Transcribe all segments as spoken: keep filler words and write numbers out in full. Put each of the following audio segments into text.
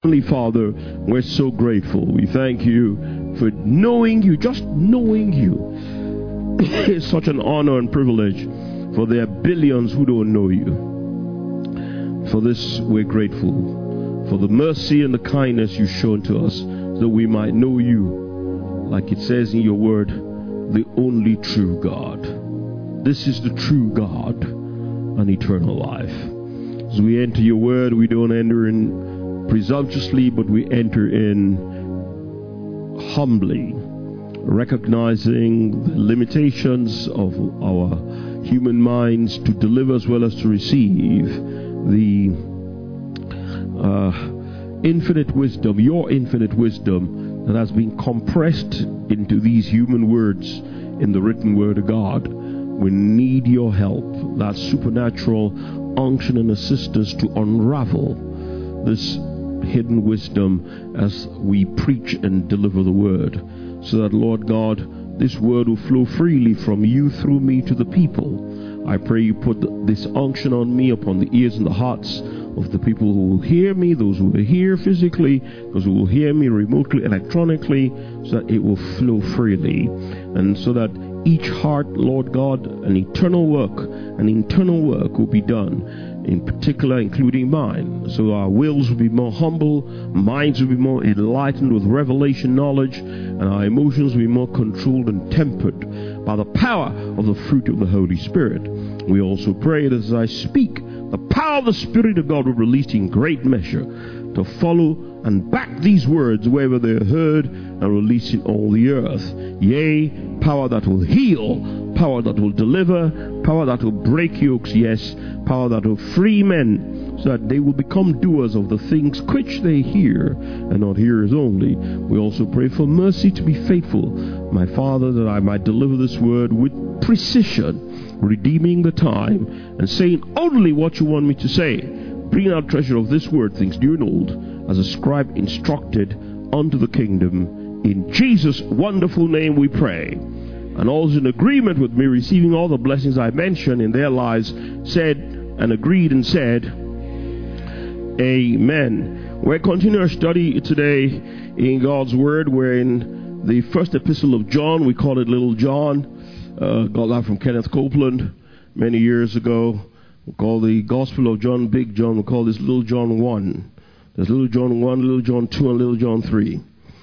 Heavenly Father, we're so grateful. We thank you for knowing you, just knowing you. It's such an honor and privilege, for there are billions who don't know you. For this, we're grateful. For the mercy and the kindness you've shown to us, that we might know you, like it says in your word, the only true God. This is the true God and eternal life. As we enter your word, we don't enter in presumptuously, but we enter in humbly, recognizing the limitations of our human minds to deliver as well as to receive the uh, infinite wisdom, your infinite wisdom that has been compressed into these human words in the written word of God. We need your help, that supernatural unction and assistance to unravel this hidden wisdom as we preach and deliver the word, so that, Lord God, this word will flow freely from you through me to the people. I pray you put this unction on me, upon the ears and the hearts of the people who will hear me, those who will hear physically, those who will hear me remotely, electronically, so that it will flow freely, and so that each heart, Lord God, an eternal work, an internal work will be done, in particular including mine, so our wills will be more humble, minds will be more enlightened with revelation knowledge, and our emotions will be more controlled and tempered by the power of the fruit of the Holy Spirit. We also pray that as I speak, the power of the Spirit of God will be released in great measure to follow and back these words wherever they are heard and released in all the earth. Yea, power that will heal, power that will deliver, power that will break yokes, yes, power that will free men, so that they will become doers of the things which they hear, and not hearers only. We also pray for mercy to be faithful, my Father, that I might deliver this word with precision, redeeming the time, and saying only what you want me to say, bringing out treasure of this word, things new and old, as a scribe instructed unto the kingdom. In Jesus' wonderful name we pray. And all in agreement with me, receiving all the blessings I mentioned in their lives, said and agreed and said, Amen. We're continuing our study today in God's Word. We're in the first epistle of John. We call it Little John. Uh, got that from Kenneth Copeland many years ago. We call the Gospel of John Big John. We call this Little John one. There's Little John one, Little John two, and Little John three.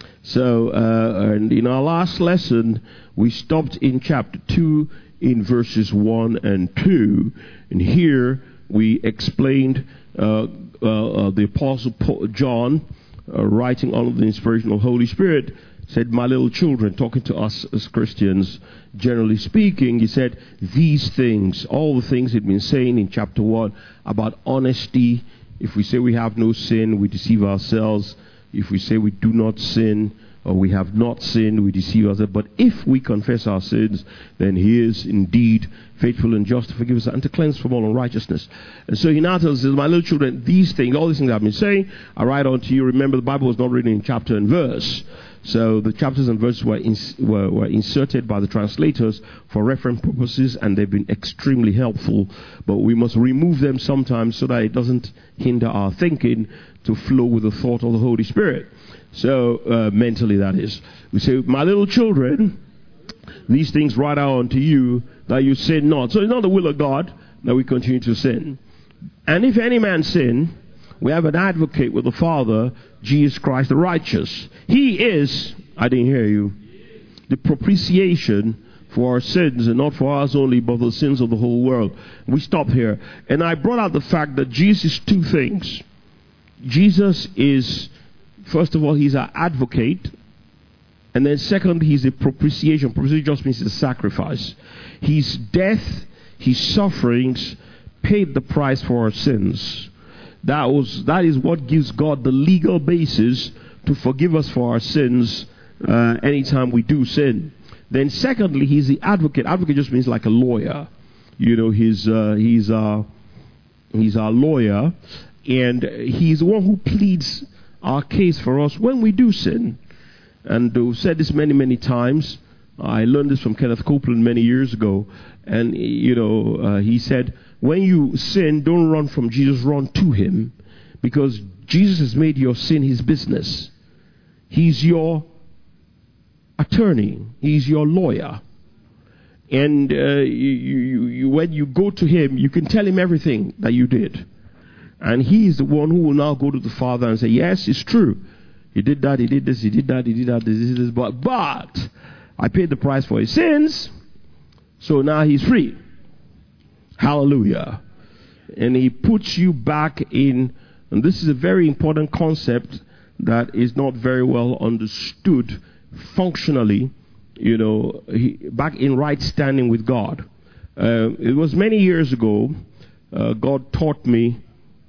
So, uh, and in our last lesson, we stopped in chapter two in verses one and two. And here we explained uh, uh, uh, the Apostle Paul, John, uh, writing under the inspiration of the Holy Spirit, said, my little children, talking to us as Christians, generally speaking, he said, these things, all the things he'd been saying in chapter one about honesty. If we say we have no sin, we deceive ourselves. If we say we do not sin, or we have not sinned, we deceive ourselves. But if we confess our sins, then he is indeed faithful and just to forgive us and to cleanse from all unrighteousness. And so he now tells us, my little children, these things, all these things I've been saying, I write unto you. Remember, the Bible was not written in chapter and verse. So the chapters and verses were, ins- were, were inserted by the translators for reference purposes, and they've been extremely helpful. But we must remove them sometimes so that it doesn't hinder our thinking to flow with the thought of the Holy Spirit. So, uh, mentally that is. We say, my little children, these things write out unto you, that you sin not. So it's not the will of God that we continue to sin. And if any man sin, we have an advocate with the Father, Jesus Christ the righteous. He is, I didn't hear you, the propitiation for our sins, and not for us only, but for the sins of the whole world. We stop here. And I brought out the fact that Jesus is two things. Jesus is, first of all, he's our advocate. And then second, he's a propitiation. Propitiation just means a sacrifice. His death, his sufferings, paid the price for our sins. That was that is what gives God the legal basis to forgive us for our sins uh, anytime we do sin. Then secondly, he's the advocate. Advocate just means like a lawyer. You know, he's uh, he's uh, he's our lawyer, and he's the one who pleads our case for us when we do sin. And we've said this many, many times. I learned this from Kenneth Copeland many years ago. And, you know, uh, he said, when you sin, don't run from Jesus, run to him. because Jesus has made your sin his business. He's your attorney. He's your lawyer. And uh, you, you, you, when you go to him, you can tell him everything that you did. And he is the one who will now go to the Father and say, yes, it's true. He did that, he did this, he did that, he did that, this, this, this, but, but I paid the price for his sins, so now he's free. Hallelujah. And he puts you back in, and this is a very important concept that is not very well understood functionally, you know, he, back in right standing with God. Uh, it was many years ago, uh, God taught me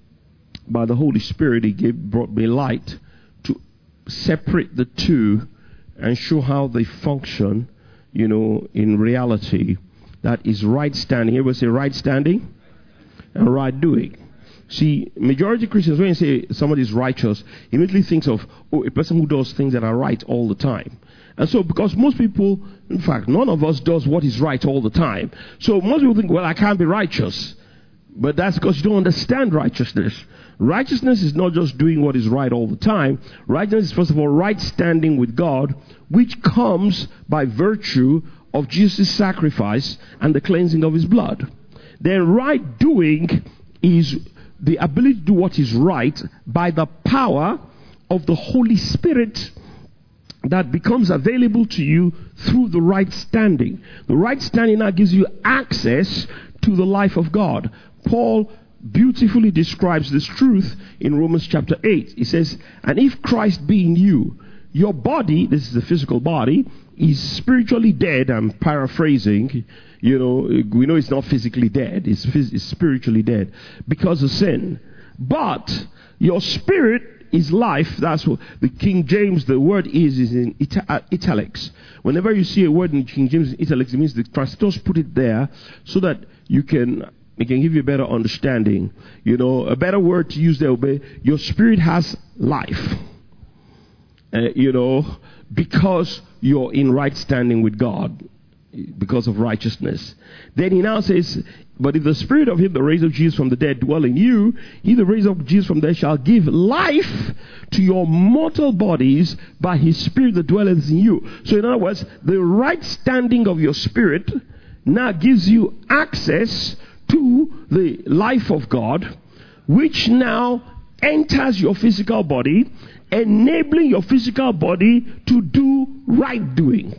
by the Holy Spirit, he gave, brought me light to separate the two and show how they function, you know, in reality. That is right standing. Everybody say right standing and right doing. See, majority of Christians, when you say somebody is righteous, immediately thinks of, oh, a person who does things that are right all the time. And so, because most people, in fact, none of us does what is right all the time. So most people think, well, I can't be righteous. But that's because you don't understand righteousness. Righteousness is not just doing what is right all the time. Righteousness is, first of all, right standing with God, which comes by virtue of Jesus' sacrifice and the cleansing of his blood. Then right doing is the ability to do what is right by the power of the Holy Spirit that becomes available to you through the right standing. The right standing now gives you access to the life of God. Paul beautifully describes this truth in Romans chapter eight. He says, and if Christ be in you, your body, this is the physical body, is spiritually dead. I'm paraphrasing. You know, we know it's not physically dead. It's, phys- it's spiritually dead because of sin. But your spirit is life. That's what the King James, the word is, is in ita- italics. Whenever you see a word in King James in italics, it means the translators put it there so that you can, it can give you a better understanding. You know, a better word to use there will be, your spirit has life. Uh, you know, because you're in right standing with God, because of righteousness. Then he now says, but if the spirit of him that raised up Jesus from the dead dwell in you, he that raised up Jesus from the dead shall give life to your mortal bodies by his spirit that dwelleth in you. So in other words, the right standing of your spirit now gives you access to the life of God, which now enters your physical body, enabling your physical body to do right doing.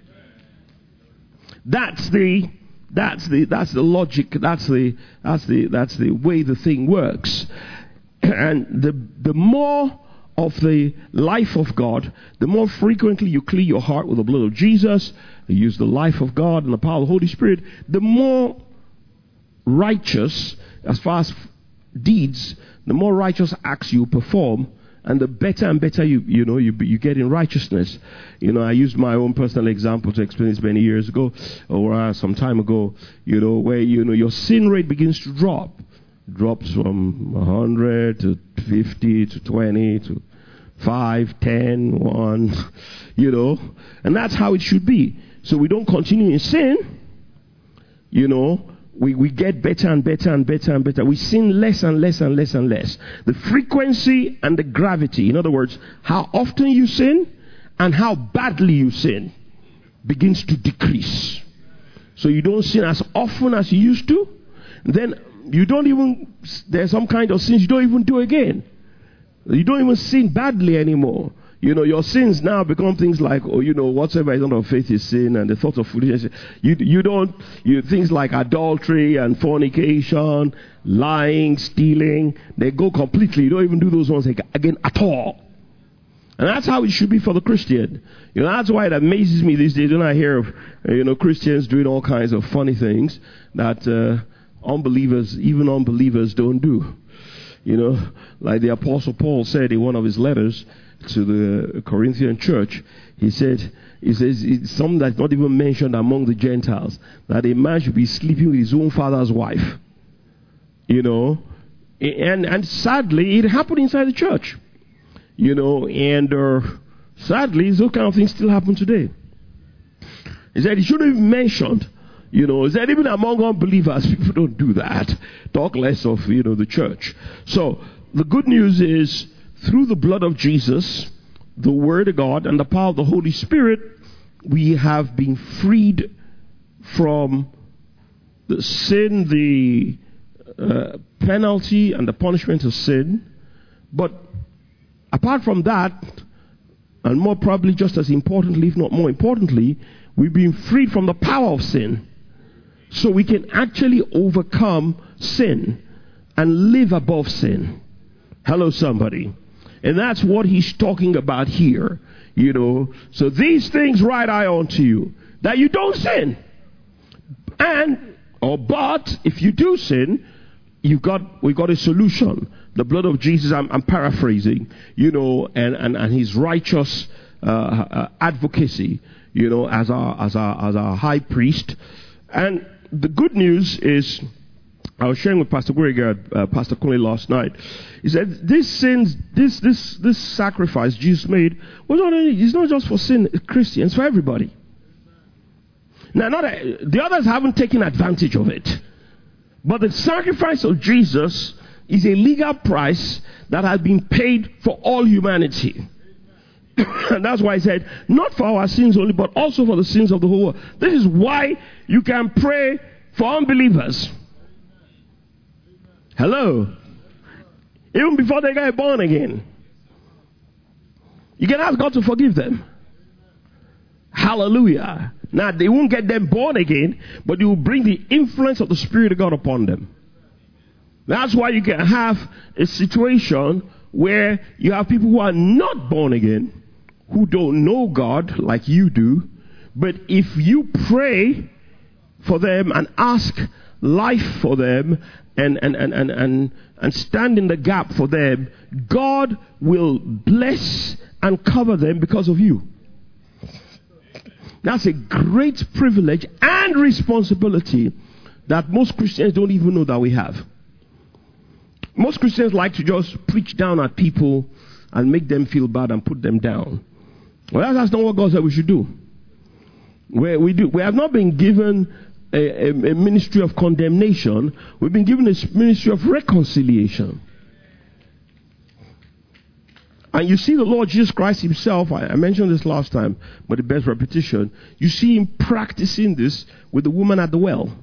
That's the that's the that's the logic, that's the that's the that's the way the thing works. And the the more of the life of God, the more frequently you clean your heart with the blood of Jesus, you use the life of God and the power of the Holy Spirit, the more righteous, as far as deeds, the more righteous acts you perform, and the better and better you you know you you get in righteousness. You know, I used my own personal example to explain this many years ago, or uh, some time ago. You know, where you know your sin rate begins to drop, drops from a hundred to fifty to twenty to five, ten, one. You know, and that's how it should be. So we don't continue in sin. You know. We, we get better and better and better and better. We sin less and less and less and less. The frequency and the gravity, in other words, how often you sin and how badly you sin, begins to decrease. So you don't sin as often as you used to. Then you don't even, there's some kind of sins you don't even do again. You don't even sin badly anymore. You know, your sins now become things like, oh, you know, whatsoever is not of faith is sin, and the thought of foolishness. You you don't, you things like adultery and fornication, lying, stealing, they go completely. You don't even do those ones again at all. And that's how it should be for the Christian. You know, that's why it amazes me these days when I hear of, you know, Christians doing all kinds of funny things that uh, unbelievers, even unbelievers don't do. You know, like the Apostle Paul said in one of his letters to the Corinthian church, he said, he says, it's something that's not even mentioned among the Gentiles, that a man should be sleeping with his own father's wife. You know, and and sadly, it happened inside the church. You know, and uh, sadly, those kind of things still happen today. He said, he shouldn't have mentioned. You know, is that even among unbelievers, people don't do that. Talk less of, you know, the church. So, the good news is, through the blood of Jesus, the Word of God, and the power of the Holy Spirit, we have been freed from the sin, the uh, penalty, and the punishment of sin. But apart from that, and more probably just as importantly, if not more importantly, we've been freed from the power of sin. So we can actually overcome sin and live above sin. Hello, somebody. And that's what he's talking about here. You know, so these things write I unto you, that you don't sin. And, or but, if you do sin, you've got, we've got a solution. The blood of Jesus, I'm, I'm paraphrasing, you know, and, and, and his righteous uh, uh, advocacy, you know, as our, as our, as our high priest. And the good news is, I was sharing with Pastor Greg, uh, Pastor Conley last night. He said, this sins, this, this, this sacrifice Jesus made was not only, it's not just for sin Christians, for everybody. Now, not a, the others haven't taken advantage of it. But the sacrifice of Jesus is a legal price that has been paid for all humanity. And that's why I said, not for our sins only, but also for the sins of the whole world. This is why you can pray for unbelievers. Hello. Even before they get born again. You can ask God to forgive them. Hallelujah. Now, they won't get them born again, but you will bring the influence of the Spirit of God upon them. That's why you can have a situation where you have people who are not born again, who don't know God like you do, but if you pray for them and ask life for them and, and, and, and, and, and stand in the gap for them, God will bless and cover them because of you. That's a great privilege and responsibility that most Christians don't even know that we have. Most Christians like to just preach down at people and make them feel bad and put them down. Well, that's not what God said we should do. Where we do, we have not been given a, a, a ministry of condemnation. We've been given a ministry of reconciliation. And you see the Lord Jesus Christ himself, I, I mentioned this last time, but it bears repetition. You see him practicing this with the woman at the well.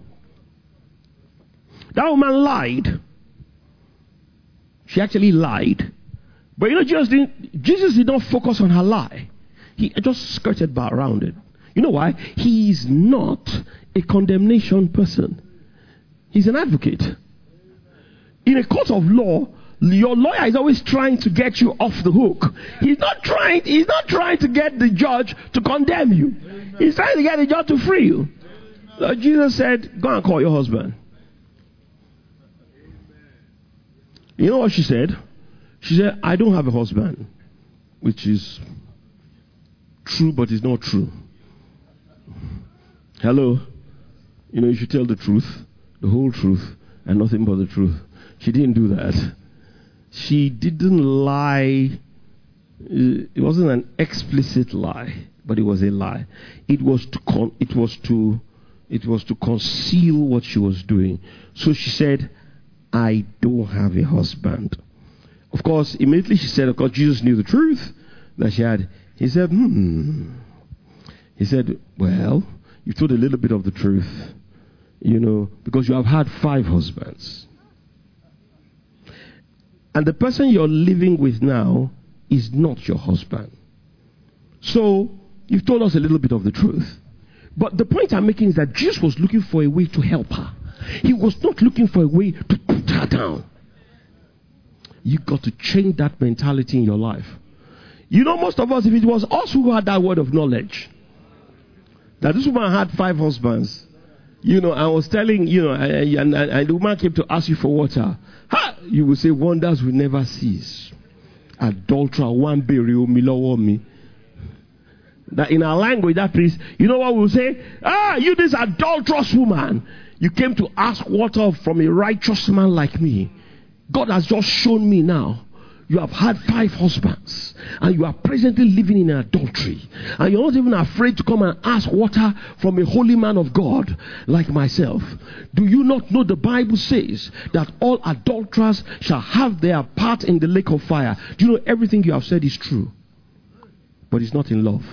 That woman lied. She actually lied. But you know, Jesus didn't, Jesus did not focus on her lie. He just skirted by around it. You know why? He is not a condemnation person. He's an advocate. In a court of law, your lawyer is always trying to get you off the hook. He's not trying, he's not trying to get the judge to condemn you. He's trying to get the judge to free you. So Jesus said, go and call your husband. You know what she said? She said, I don't have a husband. Which is true, but it's not true. Hello? You know, you should tell the truth, the whole truth, and nothing but the truth. She didn't do that. She didn't lie. It wasn't an explicit lie, but it was a lie. It was to con- it was to it was to conceal what she was doing. So she said, I don't have a husband. Of course, immediately she said, of course, Jesus knew the truth that she had. He said, hmm. He said, well, you told a little bit of the truth, you know, because you have had five husbands. And the person you're living with now is not your husband. So, you've told us a little bit of the truth. But the point I'm making is that Jesus was looking for a way to help her. He was not looking for a way to put her down. You've got to change that mentality in your life. You know, most of us, if it was us who had that word of knowledge, that this woman had five husbands, you know, I was telling, you know, and, and, and the woman came to ask you for water. Ha! You will say, wonders will never cease. Adulterer, one burial, milowo me. That in our language, that means, you know what we'll say? Ah, you this adulterous woman. You came to ask water from a righteous man like me. God has just shown me now. you have had five husbands and you are presently living in adultery, and you're not even afraid to come and ask water from a holy man of God like myself, do you not know the Bible says that all adulterers shall have their part in the lake of fire? Do you know everything you have said is true, but it's not in love?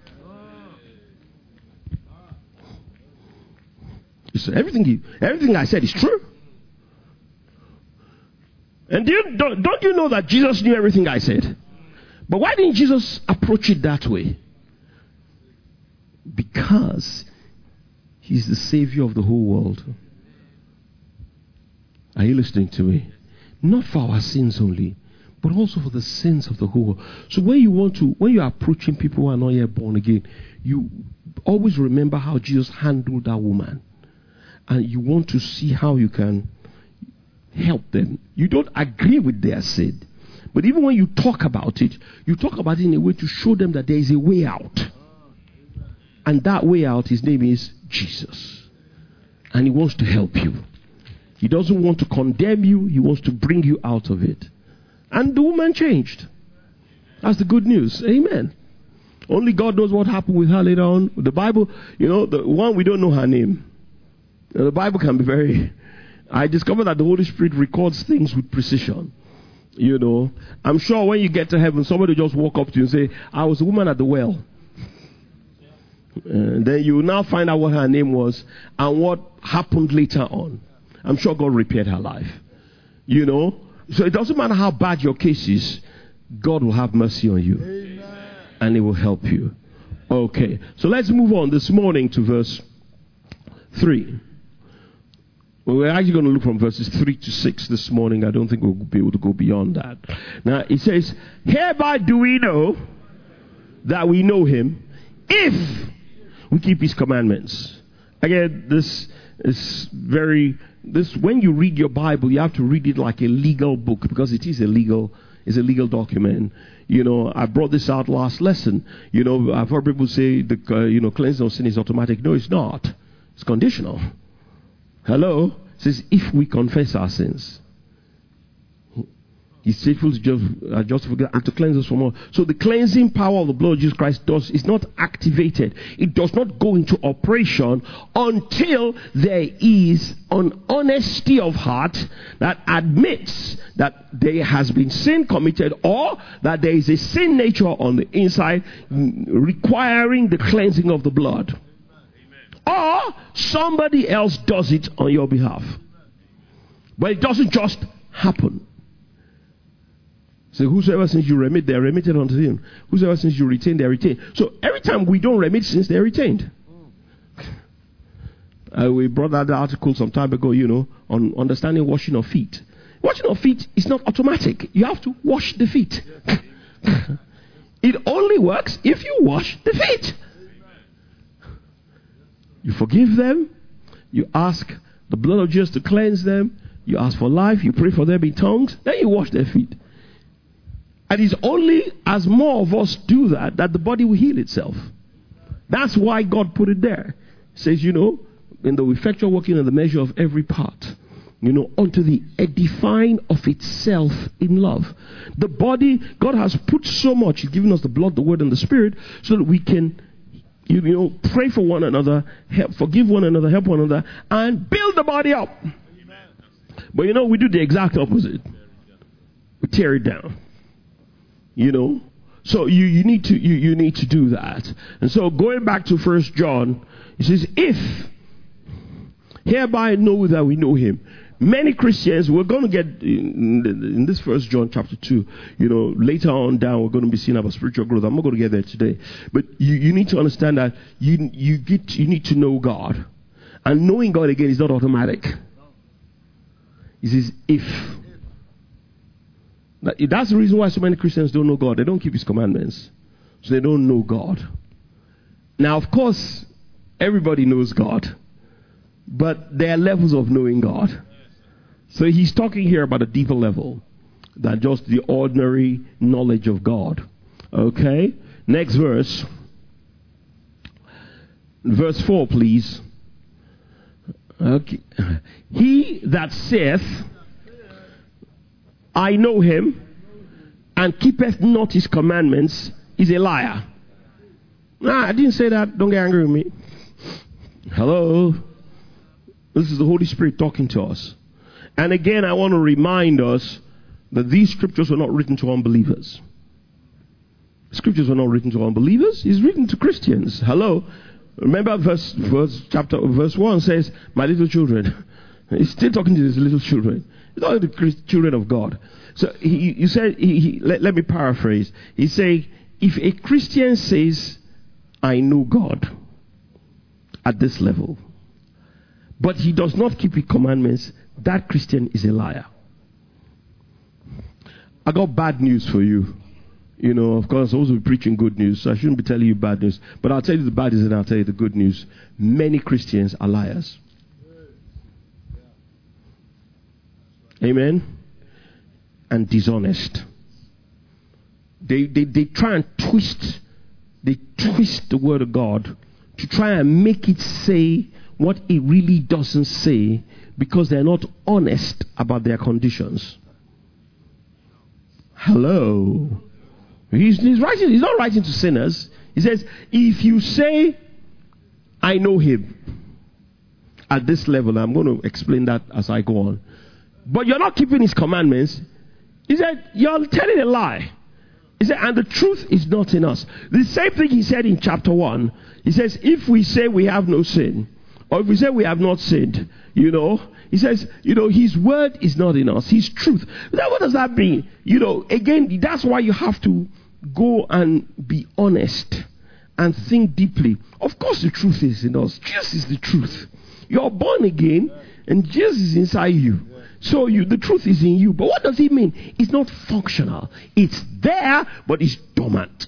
So everything you, everything I said is true. And do you, don't, don't you know that Jesus knew everything I said? But why didn't Jesus approach it that way? Because he's the Savior of the whole world. Are you listening to me? Not for our sins only, but also for the sins of the whole world. So when you want to, when you are approaching people who are not yet born again, you always remember how Jesus handled that woman. And you want to see how you can help them. You don't agree with their sin, but even when you talk about it, you talk about it in a way to show them that there is a way out. And that way out, his name is Jesus. And he wants to help you. He doesn't want to condemn you. He wants to bring you out of it. And the woman changed. That's the good news. Amen. Only God knows what happened with her later on. The Bible, you know, the one, we don't know her name. The Bible can be very... I discovered that the Holy Spirit records things with precision. You know, I'm sure when you get to heaven, somebody will just walk up to you and say, I was a woman at the well. And then you will now find out what her name was and what happened later on. I'm sure God repaired her life. You know, so it doesn't matter how bad your case is, God will have mercy on you. Amen. And he will help you. Okay, so let's move on this morning to verse three. Well, we're actually going to look from verses three to six this morning. I don't think we'll be able to go beyond that. Now, it says, hereby do we know that we know him if we keep his commandments. Again, this is very, this, when you read your Bible, you have to read it like a legal book, because it is a legal, it's a legal document. You know, I brought this out last lesson. You know, I've heard people say the, uh, you know, cleansing of sin is automatic. No, it's not. It's conditional. Hello? It says, if we confess our sins, he's faithful to just, uh, just forget and to cleanse us from all. So the cleansing power of the blood of Jesus Christ does is not activated. It does not go into operation until there is an honesty of heart that admits that there has been sin committed, or that there is a sin nature on the inside requiring the cleansing of the blood. Or somebody else does it on your behalf. But it doesn't just happen. So whosoever sins you remit, they are remitted unto him. Whosoever sins you retain, they are retained. So every time we don't remit sins, they are retained. Uh, we brought that article some time ago, you know, on understanding washing of feet. Washing of feet is not automatic. You have to wash the feet. It only works if you wash the feet. You forgive them. You ask the blood of Jesus to cleanse them. You ask for life. You pray for them in tongues. Then you wash their feet. And it's only as more of us do that, that the body will heal itself. That's why God put it there. It says, you know, in the effectual working of the measure of every part, you know, unto the edifying of itself in love. The body, God has put so much. He's given us the blood, the word, and the spirit, so that we can, you know, pray for one another, help, forgive one another, help one another, and build the body up. Amen. But you know, we do the exact opposite. We tear it down. You know, so you, you need to you, you need to do that. And so going back to First John, it says, if hereby know that we know him. Many Christians, we're going to get in, in this First John chapter two, you know, later on down, we're going to be seeing about spiritual growth. I'm not going to get there today. But you, you need to understand that you you get you need to know God. And knowing God, again, is not automatic. He says, if. That's the reason why so many Christians don't know God. They don't keep his commandments. So they don't know God. Now, of course, everybody knows God. But there are levels of knowing God. So he's talking here about a deeper level than just the ordinary knowledge of God. Okay? Next verse. Verse four, please. Okay. He that saith, I know him, and keepeth not his commandments is a liar. Nah, I didn't say that. Don't get angry with me. Hello? This is the Holy Spirit talking to us. And again, I want to remind us that these scriptures were not written to unbelievers. Scriptures were not written to unbelievers. It's written to Christians. Hello? Remember verse, verse chapter verse one says, my little children. He's still talking to his little children. He's talking to the children of God. So he, you said, he, he, let, let me paraphrase. He said, if a Christian says, I know God at this level, but he does not keep his commandments, that Christian is a liar. I got bad news for you. You know, of course, I'm supposed to be preaching good news, so I shouldn't be telling you bad news. But I'll tell you the bad news and I'll tell you the good news. Many Christians are liars. Amen? And dishonest. They, they, they try and twist, they twist the word of God to try and make it say what it really doesn't say because they're not honest about their conditions. Hello? He's, he's writing, he's not writing to sinners. He says, if you say, I know him at this level, I'm going to explain that as I go on, but you're not keeping his commandments, he said, you're telling a lie. He said, and the truth is not in us. The same thing he said in chapter one. He says, if we say we have no sin, or if we say we have not sinned, you know, he says, you know, his word is not in us. His truth. Now, what does that mean? You know, again, that's why you have to go and be honest and think deeply. Of course, the truth is in us. Jesus is the truth. You're born again, and Jesus is inside you. So you, the truth is in you. But what does it mean? It's not functional. It's there, but it's dormant.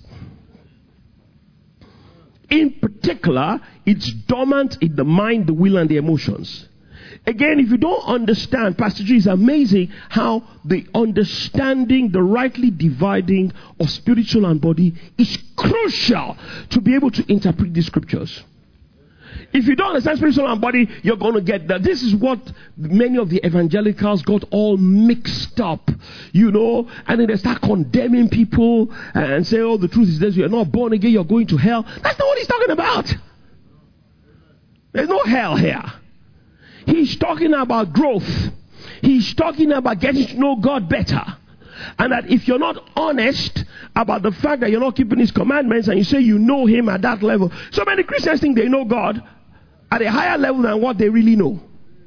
In particular, it's dormant in the mind, the will, and the emotions. Again, if you don't understand, Pastor G, is amazing how the understanding, the rightly dividing of spiritual and body is crucial to be able to interpret the scriptures. If you don't understand spiritual and body, you're going to get that. This is what many of the evangelicals got all mixed up, you know, and then they start condemning people and say, oh, the truth is this, you're not born again, you're going to hell. That's not what he's talking about. There's no hell here. He's talking about growth. He's talking about getting to know God better. And that if you're not honest about the fact that you're not keeping his commandments and you say you know him at that level. So many Christians think they know God at a higher level than what they really know.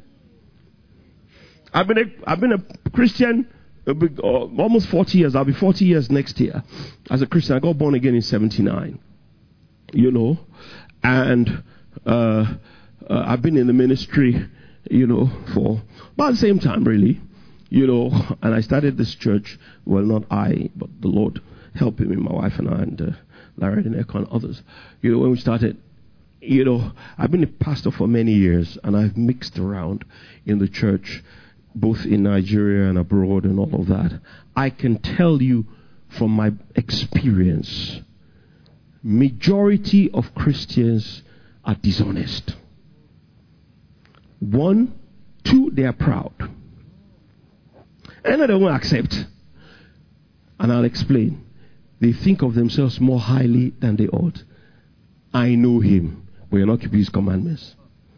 I've been a, I've been a Christian uh, almost forty years. I'll be forty years next year as a Christian. I got born again in seventy-nine. You know. And uh, uh, I've been in the ministry, you know, for about the same time really. You know, and I started this church, well, not I, but the Lord helping me, my wife and I, and uh, Larry and Eko and others. You know, when we started, you know, I've been a pastor for many years, and I've mixed around in the church, both in Nigeria and abroad and all of that. I can tell you from my experience, majority of Christians are dishonest. One, two, they are proud. And they won't accept. And I'll explain. They think of themselves more highly than they ought. I know him, but you're not keeping his commandments.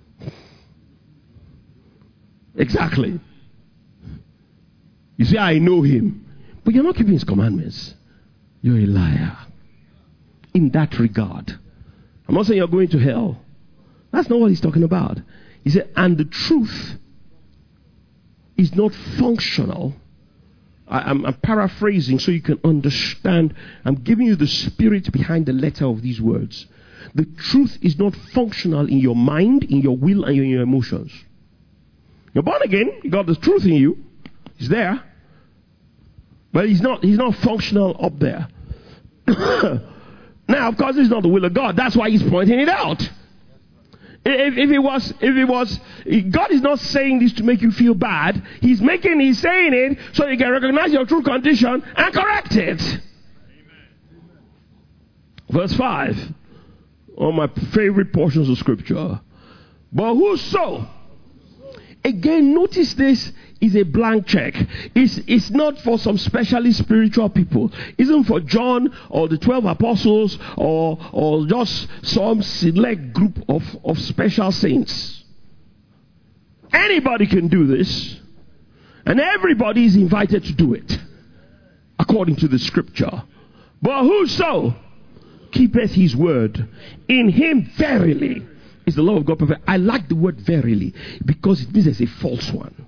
Exactly. You say, I know him, but you're not keeping his commandments. You're a liar. In that regard. I'm not saying you're going to hell. That's not what he's talking about. He said, and the truth is not functional. I, I'm, I'm paraphrasing so you can understand. I'm giving you the spirit behind the letter of these words. The truth is not functional in your mind, in your will, and in your emotions. You're born again. You got the truth in you. It's there. But he's not, he's not functional up there. Now, of course, it's not the will of God. That's why he's pointing it out. If, if it was, if it was, God is not saying this to make you feel bad. He's making, he's saying it so you can recognize your true condition and correct it. Amen. Verse five, one of my favorite portions of scripture. But whoso, again, notice this is a blank check. It's, it's not for some specially spiritual people. It isn't for John or the twelve apostles or, or just some select group of, of special saints. Anybody can do this. And everybody is invited to do it. According to the scripture. But whoso keepeth his word, in him verily is the love of God perfect. I like the word verily because it means there's a false one.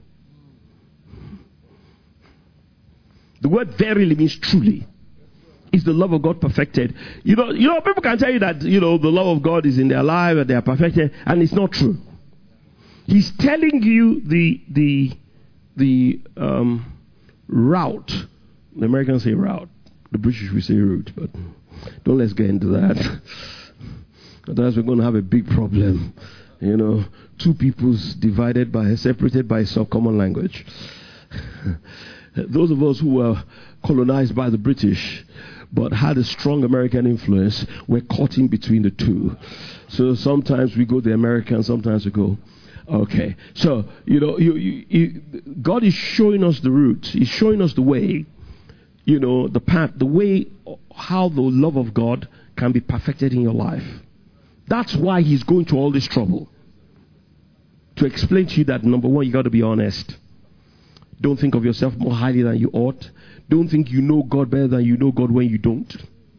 The word verily means truly. Is the love of God perfected? You know, you know, people can tell you that, you know, the love of God is in their life and they are perfected, and it's not true. He's telling you the the the um, route. The Americans say route. The British will say route, but don't let's get into that. Otherwise, we're going to have a big problem. You know, two peoples divided by, separated by some common language. Those of us who were colonized by the British but had a strong American influence were caught in between the two. So sometimes we go the American, sometimes we go, okay. So, you know, you, you, you, God is showing us the route. He's showing us the way, you know, the path, the way, how the love of God can be perfected in your life. That's why he's going to all this trouble. To explain to you that, number one, you got to be honest. Don't think of yourself more highly than you ought. Don't think you know God better than you know God when you don't.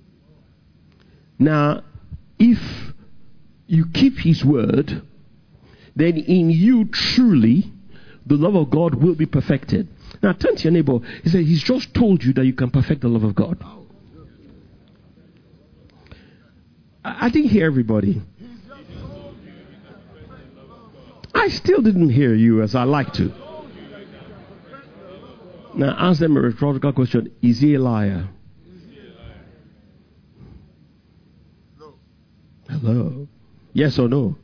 Now, if you keep his word, then in you truly the love of God will be perfected. Now turn to your neighbor. He said, he's just told you that you can perfect the love of God. I, I didn't hear everybody. I still didn't hear you as I like to. Now ask them a rhetorical question. Is he a liar? Hello? Yes or no?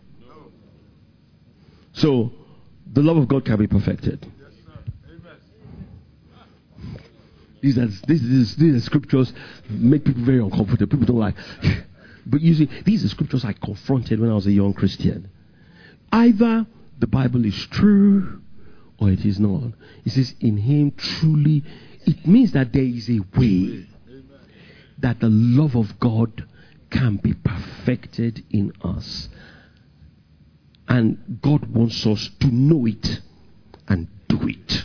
So, the love of God can be perfected. These are, these, these are scriptures make people very uncomfortable. People don't like. But you see, these are scriptures I confronted when I was a young Christian. Either the Bible is true or it is not. It says, in him truly, it means that there is a way that the love of God can be perfected in us. And God wants us to know it and do it.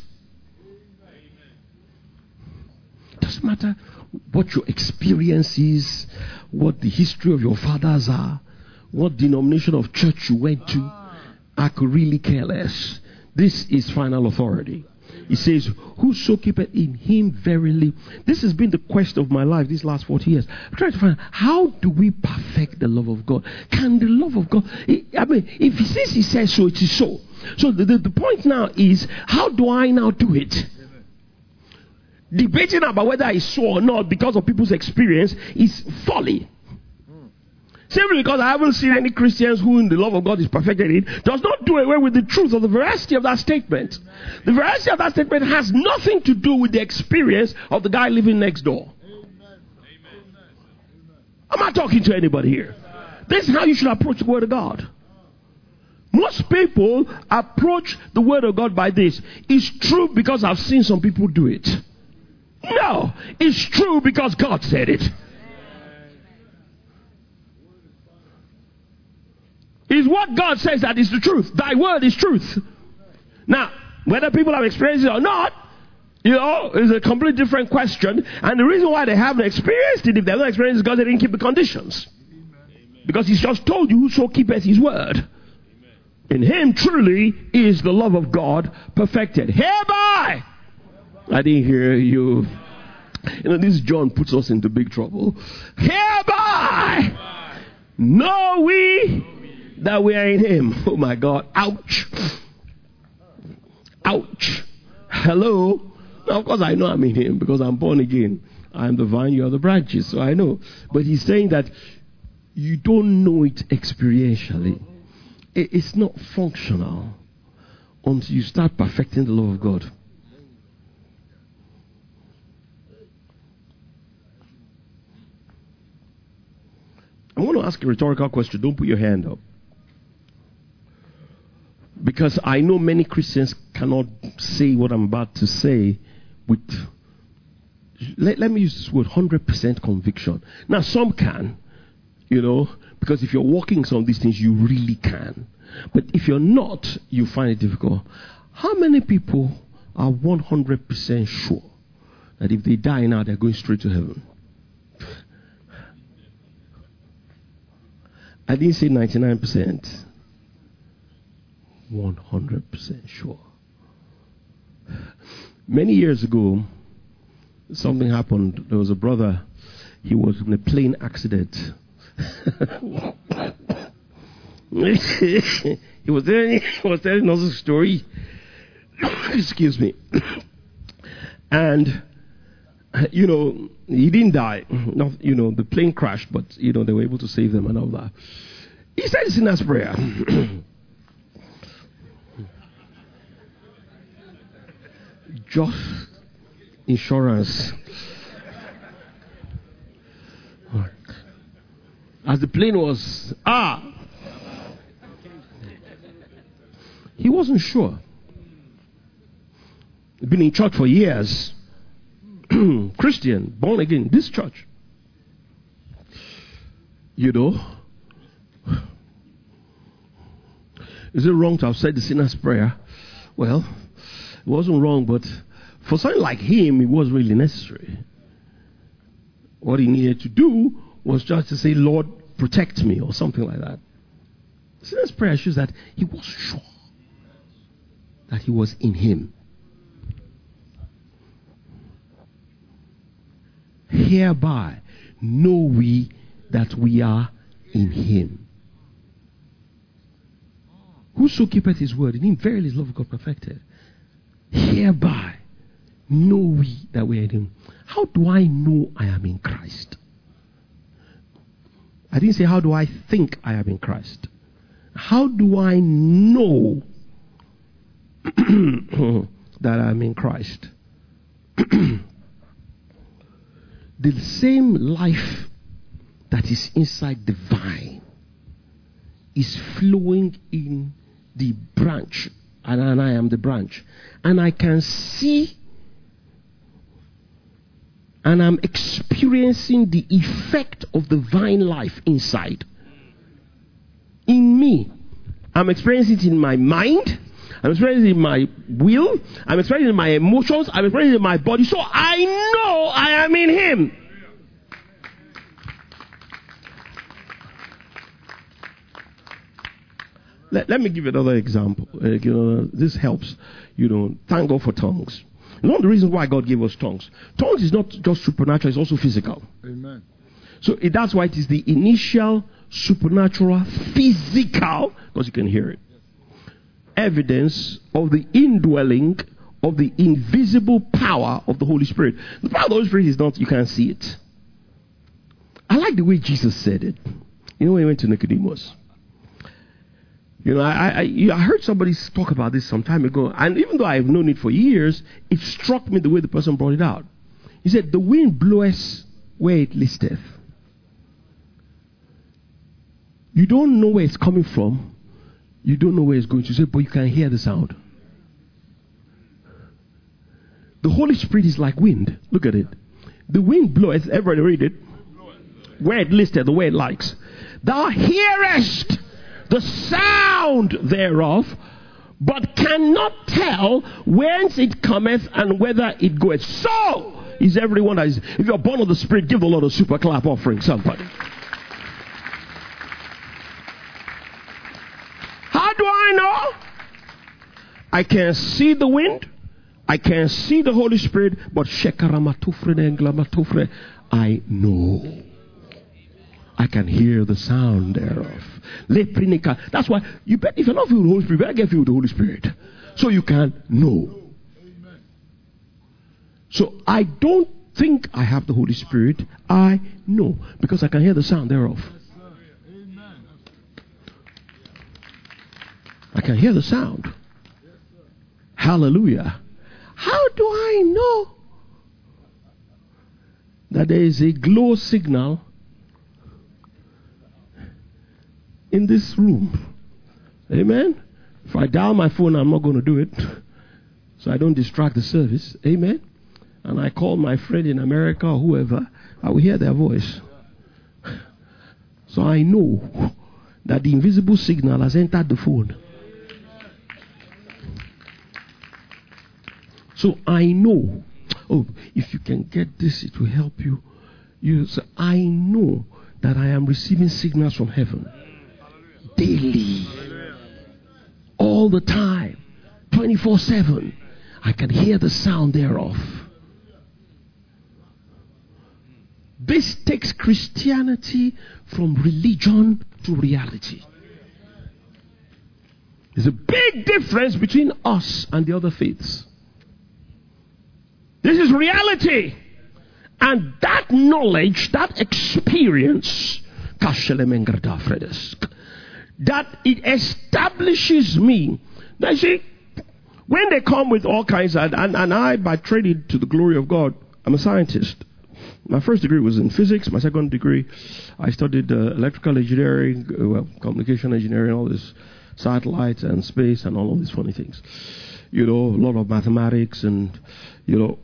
It doesn't matter what your experience is, what the history of your fathers are, what denomination of church you went to. I could really care less. This is final authority. It says, whoso keepeth in him verily. This has been the quest of my life these last forty years. I'm trying to find out, how do we perfect the love of God? Can the love of God, I mean, if he says he says so, it is so. So the, the, the point now is, how do I now do it? Debating about whether it's so or not because of people's experience is folly. Simply because I haven't seen any Christians who in the love of God is perfected in, does not do away with the truth or the veracity of that statement. The veracity of that statement has nothing to do with the experience of the guy living next door. I'm not talking to anybody here. This is how you should approach the word of God. Most people approach the word of God by this. It's true because I've seen some people do it. No, it's true because God said it. Is what God says that is the truth. Thy word is truth. Now, whether people have experienced it or not, you know, is a completely different question. And the reason why they haven't experienced it, if they haven't experienced it, is because they didn't keep the conditions. Amen. Because he's just told you, whoso keepeth his word. Amen. In him truly is the love of God perfected. Hereby! I didn't hear you. You know, this John puts us into big trouble. Hereby! Know we that we are in him. Oh my God. Ouch. Ouch. Hello. Now, of course, I know I'm in him because I'm born again. I'm the vine, you are the branches. So I know. But he's saying that you don't know it experientially. It's not functional until you start perfecting the love of God. I want to ask a rhetorical question. Don't put your hand up. Because I know many Christians cannot say what I'm about to say with, let, let me use this word, one hundred percent conviction. Now, some can, you know, because if you're walking some of these things, you really can. But if you're not, you find it difficult. How many people are one hundred percent sure that if they die now, they're going straight to heaven? I didn't say ninety-nine percent. one hundred percent sure. Many years ago, something happened. There was a brother. He was in a plane accident. he was telling, he was telling us a story. Excuse me. And, you know, he didn't die. Not, you know, the plane crashed, but, you know, they were able to save them and all that. He said it's in his prayer. Just insurance. As the plane was, ah, he wasn't sure. He'd been in church for years. Christian, born again, this church. You know, is it wrong to have said the sinner's prayer? Well, it wasn't wrong, but for someone like him, it was really necessary. What he needed to do was just to say, Lord, protect me, or something like that. The sinner's prayer shows that he was sure that he was in him. Hereby know we that we are in him. Whoso keepeth his word, in him verily is love of God perfected. Hereby know we that we are in him. How do I know I am in Christ? I didn't say how do I think I am in Christ. How do I know that I'm in Christ? The same life that is inside the vine is flowing in the branch, and, and I am the branch. And I can see and I'm experiencing the effect of the vine life inside. In me. I'm experiencing it in my mind. I'm experiencing it in my will. I'm experiencing it in my emotions. I'm experiencing it in my body. So I know I am in him. Let, let me give you another example. Uh, you know, this helps. You know, thank God for tongues. One of the reasons why God gave us tongues. Tongues is not just supernatural, it's also physical. Amen. So it, that's why it is the initial supernatural physical, because you can hear it, evidence of the indwelling of the invisible power of the Holy Spirit. The power of the Holy Spirit is not, you can't see it. I like the way Jesus said it. You know, when he went to Nicodemus. You know, I, I I heard somebody talk about this some time ago, and even though I have known it for years, it struck me the way the person brought it out. He said, the wind bloweth where it listeth. You don't know where it's coming from. You don't know where it's going to. Say, but you can hear the sound. The Holy Spirit is like wind. Look at it. The wind bloweth, everybody read it, where it listeth, the way it likes. Thou hearest the sound thereof, but cannot tell whence it cometh and whither it goeth. So is everyone that is, if you're born of the Spirit, give the Lord a super clap offering, somebody. How do I know? I can see the wind, I can see the Holy Spirit, but I know. I can hear the sound thereof. That's why you bet, if you're not filled with the Holy Spirit, you better get filled with the Holy Spirit. So you can know. So I don't think I have the Holy Spirit. I know. Because I can hear the sound thereof. I can hear the sound. Hallelujah. How do I know that there is a glow signal in this room? Amen. If I dial my phone, I'm not going to do it. so I don't distract the service. Amen. And I call my friend in America or whoever, I will hear their voice. So I know that the invisible signal has entered the phone. So I know, oh, if you can get this, it will help you. You say, I know that I am receiving signals from heaven daily, all the time, twenty-four seven. I can hear the sound thereof. This takes Christianity from religion to reality. There's a big difference between us and the other faiths. This is reality. And that knowledge, that experience, that it establishes me. Now, you see, when they come with all kinds of, and, and I, by trade to the glory of God, I'm a scientist. My first degree was in physics. My second degree, I studied uh, electrical engineering, uh, well, communication engineering, all this satellites and space and all of these funny things. You know, a lot of mathematics and, you know,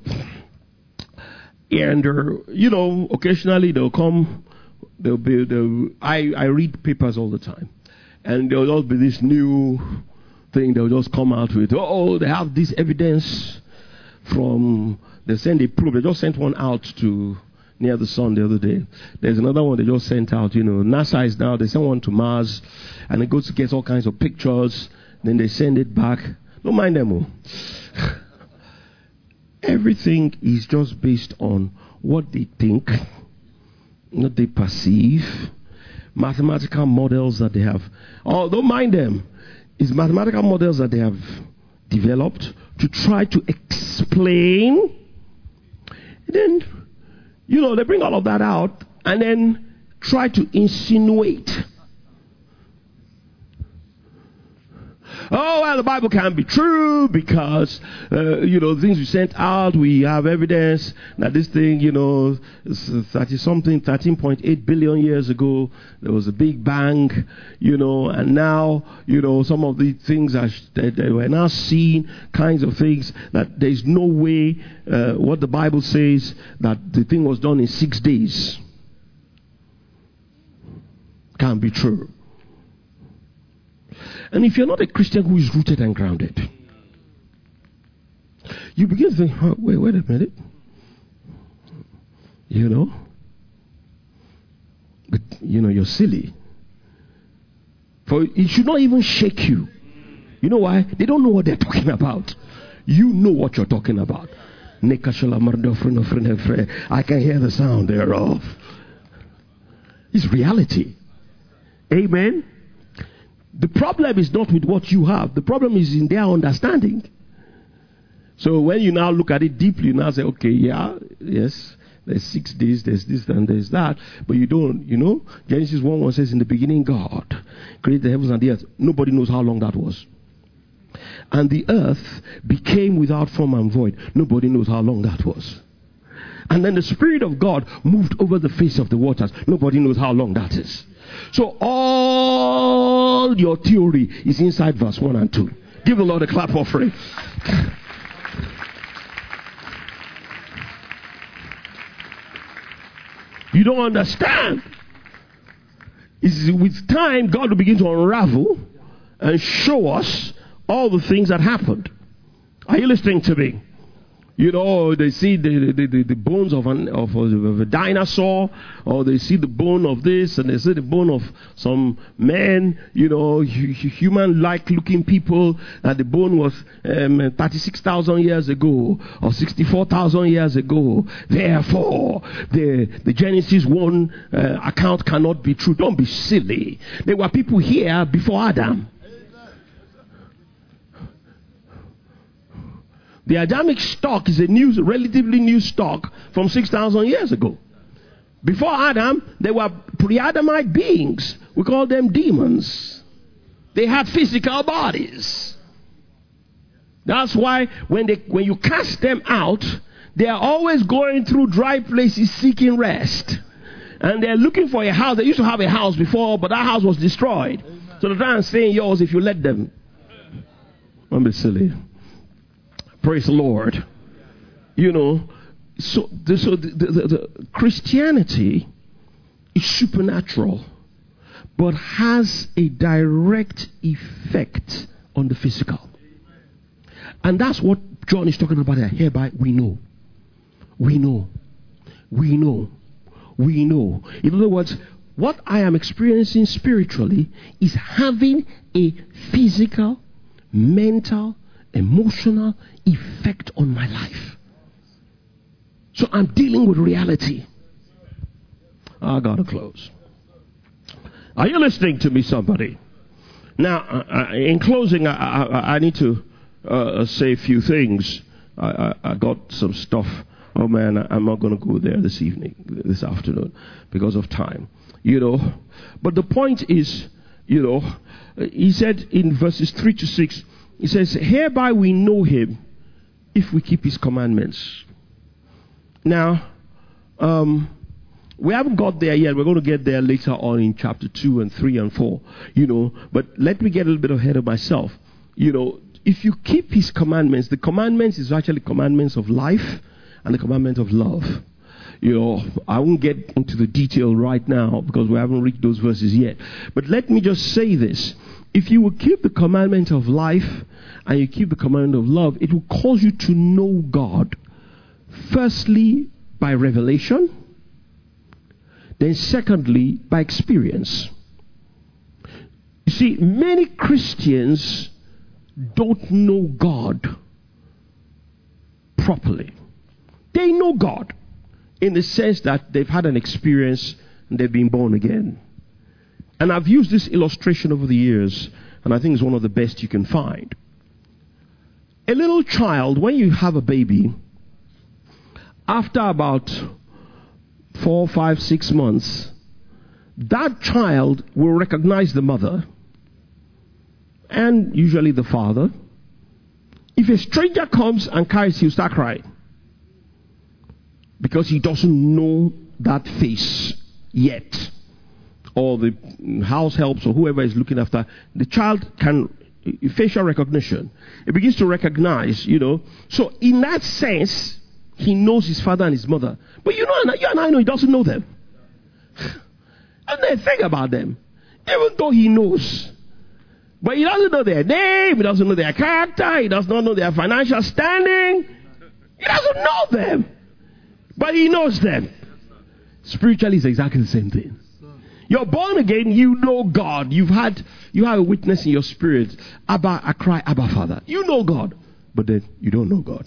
and, uh, you know, occasionally they'll come, they'll be, they'll, I, I read papers all the time. And there'll just be this new thing they'll just come out with. Oh, they have this evidence from, they send a probe. They just sent one out to near the sun the other day. There's another one they just sent out. You know, NASA is now, they send one to Mars, and it goes to get all kinds of pictures. Then they send it back. Don't mind them all. Everything is just based on what they think, what they perceive, mathematical models that they have. Oh, don't mind them. It's mathematical models that they have developed to try to explain. And then, you know, they bring all of that out and then try to insinuate. Oh, well, the Bible can't be true because, uh, you know, the things we sent out, we have evidence that this thing, you know, thirty-something, thirteen point eight billion years ago, there was a big bang, you know, and now, you know, some of the things are, that we're now seeing kinds of things that there's no way, uh, what the Bible says, that the thing was done in six days. Can't be true. And if you're not a Christian who is rooted and grounded, you begin to think, oh, wait, wait a minute. You know? But, you know, you're silly. For it should not even shake you. You know why? They don't know what they're talking about. You know what you're talking about. I can hear the sound thereof. It's reality. Amen. The problem is not with what you have. The problem is in their understanding. So when you now look at it deeply, you now say, okay, yeah, yes, there's six days, there's this and there's that. But you don't, you know, Genesis one one says, in the beginning God created the heavens and the earth. Nobody knows how long that was. And the earth became without form and void. Nobody knows how long that was. And then the Spirit of God moved over the face of the waters. Nobody knows how long that is. So all your theory is inside verse one and two. Give the Lord a clap offering. You don't understand. It's with time God will begin to unravel and show us all the things that happened. Are you listening to me? You know, they see the, the, the, the bones of, an, of, a, of a dinosaur, or they see the bone of this, and they see the bone of some men, you know, human-like looking people, and the bone was um, thirty-six thousand years ago, or sixty-four thousand years ago. Therefore, the, the Genesis one uh, account cannot be true. Don't be silly. There were people here before Adam. The Adamic stock is a new, relatively new stock from six thousand years ago. Before Adam, there were pre-Adamite beings. We call them demons. They had physical bodies. That's why when they when you cast them out, they are always going through dry places seeking rest. And they're looking for a house. They used to have a house before, but that house was destroyed. So they're trying to stay in yours if you let them. Don't be silly. Praise the Lord. You know, so the, so the, the, the, the Christianity is supernatural, but has a direct effect on the physical. And that's what John is talking about here. Hereby we know. We know. We know. We know. In other words, what I am experiencing spiritually is having a physical, mental, emotional effect on my life. So I'm dealing with reality. I gotta close. Are you listening to me, somebody? Now, uh, in closing, I, I, I need to uh, say a few things. I, I, I got some stuff. Oh man, I'm not going to go there this evening, this afternoon, because of time. You know, but the point is, you know, he said in verses three to six, he says, hereby we know him if we keep his commandments. Now, um, we haven't got there yet. We're going to get there later on in chapter two and three and four, you know, but let me get a little bit ahead of myself. You know, if you keep his commandments, the commandments is actually commandments of life and the commandment of love. You know, I won't get into the detail right now because we haven't reached those verses yet. But let me just say this. If you will keep the commandment of life and you keep the commandment of love, it will cause you to know God. Firstly, by revelation. Then secondly, by experience. You see, many Christians don't know God properly. They know God in the sense that they've had an experience and they've been born again. And I've used this illustration over the years, and I think it's one of the best you can find. A little child, when you have a baby, after about four, five, six months, that child will recognize the mother and usually the father. If a stranger comes and carries you, start crying. Because he doesn't know that face yet. Or the house helps or whoever is looking after. The child can, facial recognition. It begins to recognize, you know. So in that sense, he knows his father and his mother. But you know, you and I know he doesn't know them. And then think about them. Even though he knows. But he doesn't know their name. He doesn't know their character. He does not know their financial standing. He doesn't know them. But he knows them. Spiritually, it's exactly the same thing. You're born again, you know God. You've had, you have a witness in your spirit. Abba, I cry, Abba, Father. You know God. But then you don't know God.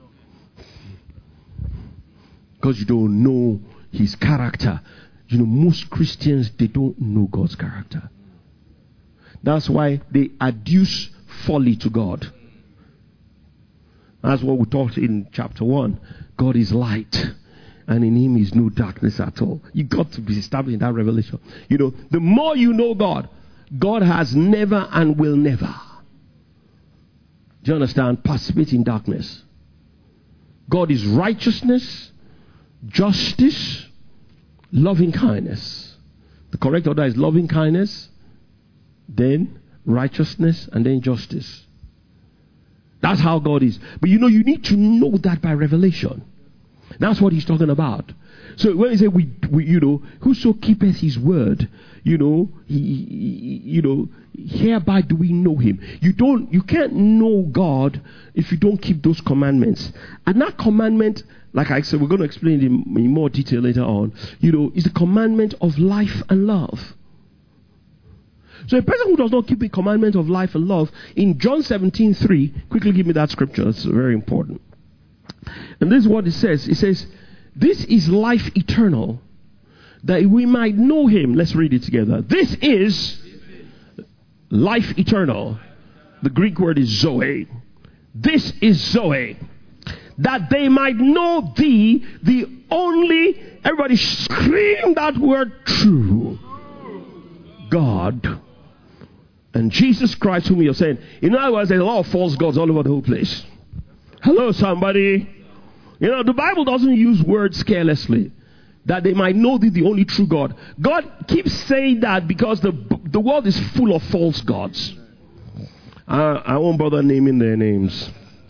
Because you don't know his character. You know, most Christians, they don't know God's character. That's why they adduce folly to God. That's what we taught in chapter one. God is light, and in him is no darkness at all. You got to be established in that revelation. You know, the more you know God, God has never and will never, do you understand, participate in darkness. God is righteousness, justice, loving kindness. The correct order is loving kindness, then righteousness, and then justice. That's how God is. But you know, you need to know that by revelation. That's what he's talking about. So when he said, we, we, you know, whoso keepeth his word, you know, he, he, you know, hereby do we know him. You don't, you can't know God if you don't keep those commandments. And that commandment, like I said, we're going to explain it in, in more detail later on, you know, is the commandment of life and love. So a person who does not keep the commandment of life and love, in John seventeen three, quickly give me that scripture, it's very important. And this is what it says. It says, this is life eternal, that we might know him. Let's read it together. This is life eternal. The Greek word is zoe. This is zoe. That they might know thee, the only, everybody scream that word, true God. And Jesus Christ, whom you're saying. In other words, there's a lot of false gods all over the whole place. Hello, somebody. You know, the Bible doesn't use words carelessly. That they might know thee, the only true God. God keeps saying that because the the world is full of false gods. I, I won't bother naming their names.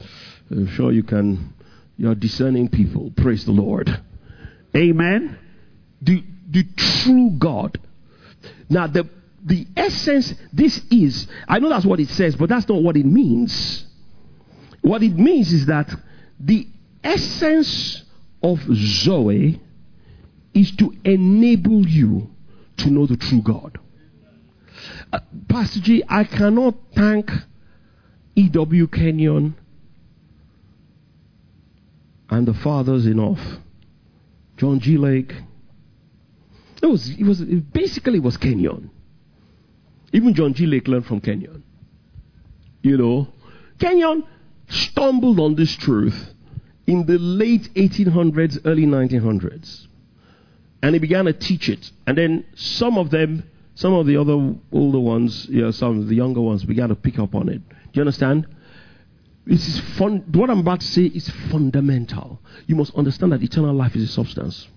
I'm sure you can, you're discerning people. Praise the Lord. Amen. The, the true God. Now, the, the essence, this is, I know that's what it says, but that's not what it means. What it means is that the essence of Zoe is to enable you to know the true God. Uh, Pastor G, I cannot thank E W Kenyon and the fathers enough. John G. Lake. It was, it was it basically it was Kenyon. Even John G. Lake learned from Kenyon. You know, Kenyon stumbled on this truth in the late eighteen hundreds, early nineteen hundreds. And he began to teach it. And then some of them, some of the other older ones, you know, some of the younger ones began to pick up on it. Do you understand? This is fun. What I'm about to say is fundamental. You must understand that eternal life is a substance.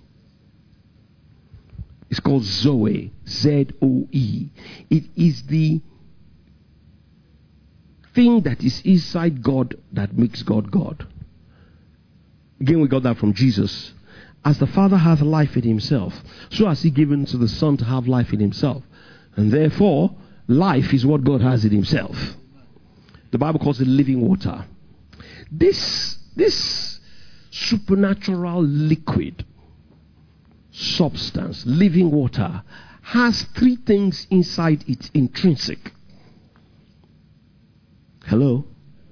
It's called Zoe. Z O E. It is the thing that is inside God that makes God God. Again, we got that from Jesus. As the Father hath life in himself, so has he given to the Son to have life in himself. And therefore, life is what God has in himself. The Bible calls it living water. This, this supernatural liquid substance, living water, has three things inside it intrinsic. Hello?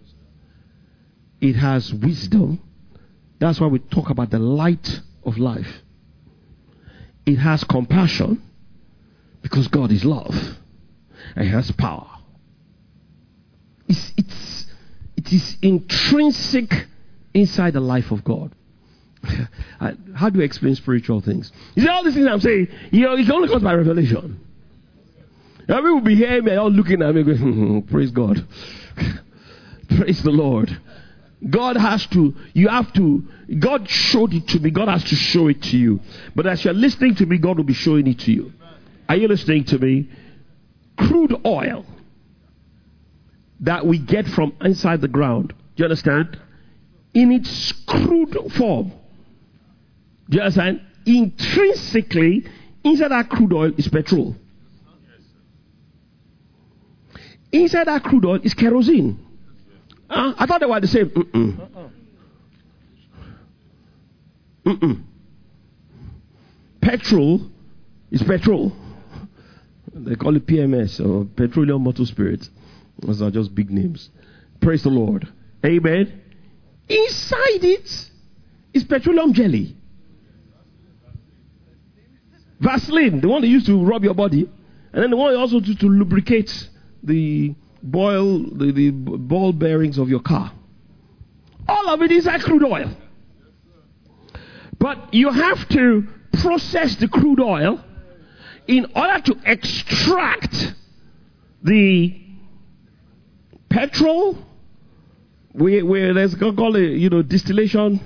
It has wisdom. That's why we talk about the light of life. It has compassion because God is love. And it has power. It's, it's, it is intrinsic inside the life of God. How do you explain spiritual things? You see, all these things I'm saying, you know, it only comes by revelation. Now, we will be here and all looking at me going, hmm, praise God. Praise the Lord. God has to, you have to, God showed it to me. God has to show it to you. But as you're listening to me, God will be showing it to you. Are you listening to me? Crude oil that we get from inside the ground. Do you understand? In its crude form. Do you understand? Intrinsically, inside that crude oil is petrol. Inside that crude oil is kerosene. Uh, I thought they were the same. Mm-mm. Mm-mm. Petrol is petrol. They call it P M S or petroleum motor spirit. Those are just big names. Praise the Lord. Amen. Inside it is petroleum jelly. Vaseline, the one they used to rub your body. And then the one also to, to lubricate the boil, the, the ball bearings of your car. All of it is like crude oil. But you have to process the crude oil in order to extract the petrol, where, where there's called it, you know, distillation,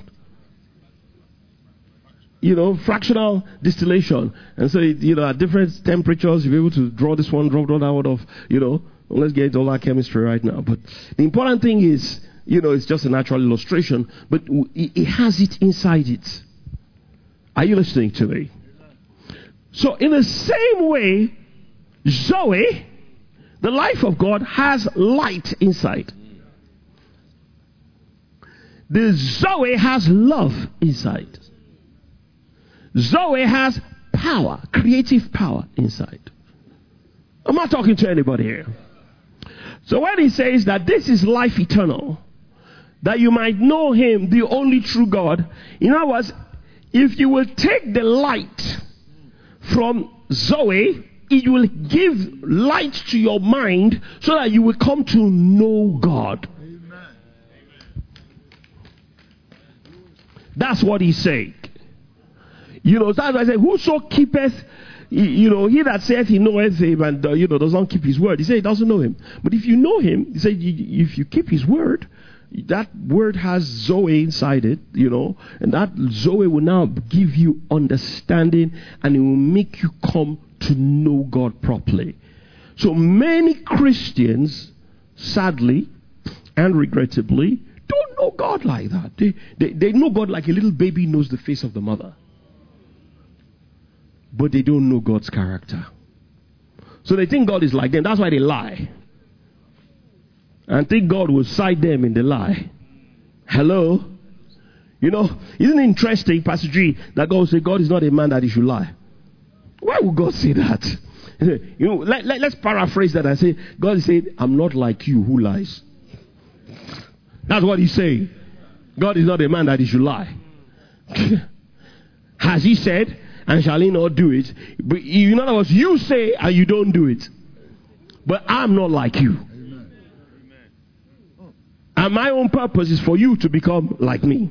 you know, fractional distillation. And so, it, you know, at different temperatures, you're able to draw this one, draw that out of, you know, let's get into all that chemistry right now. But the important thing is, you know, it's just a natural illustration, but it, it has it inside it. Are you listening to me? So in the same way, Zoe, the life of God, has light inside. The Zoe has love inside. Zoe has power, creative power inside. I'm not talking to anybody here. So when he says that this is life eternal, that you might know him, the only true God, in other words, if you will take the light from Zoe, it will give light to your mind so that you will come to know God. Amen. That's what he's saying. You know, that's why I say, whoso keepeth, you know, he that saith he knoweth him and, uh, you know, does not keep his word. He said he doesn't know him. But if you know him, he said, if you keep his word, that word has Zoe inside it, you know, and that Zoe will now give you understanding and it will make you come to know God properly. So many Christians, sadly and regrettably, don't know God like that. They, they, they know God like a little baby knows the face of the mother. But they don't know God's character. So they think God is like them. That's why they lie. And think God will side them in the lie. Hello? You know, isn't it interesting, Pastor G, that God will say God is not a man that he should lie? Why would God say that? You know, let, let, let's paraphrase that and say, God is saying, I'm not like you who lies. That's what he's saying. God is not a man that he should lie. Has he said, and shall he not do it? But in other words, you say and you don't do it. But I'm not like you. And my own purpose is for you to become like me.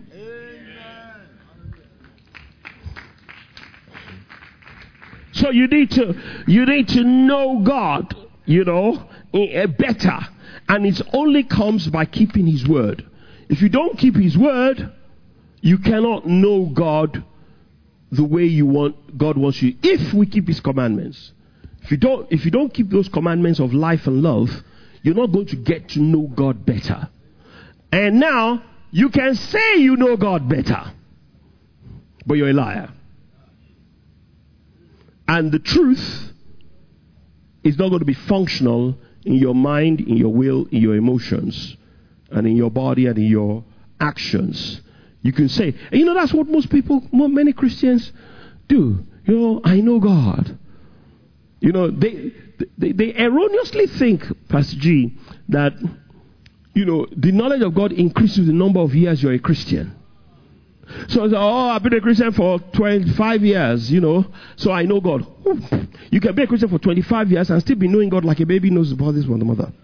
So you need to you need to know God, you know, better. And it only comes by keeping his word. If you don't keep his word, you cannot know God the way you want God wants you. If we keep his commandments. If you don't if you don't keep those commandments of life and love, you're not going to get to know God better. And now you can say you know God better, but you're a liar. And the truth is not going to be functional in your mind, in your will, in your emotions, and in your body and in your actions. You can say, and you know, that's what most people, many Christians do. You know, I know God. You know, they they, they erroneously think, Pastor G, that, you know, the knowledge of God increases the number of years you're a Christian. So, oh, I've been a Christian for twenty-five years, you know, so I know God. You can be a Christian for twenty-five years and still be knowing God like a baby knows about this one, the mother.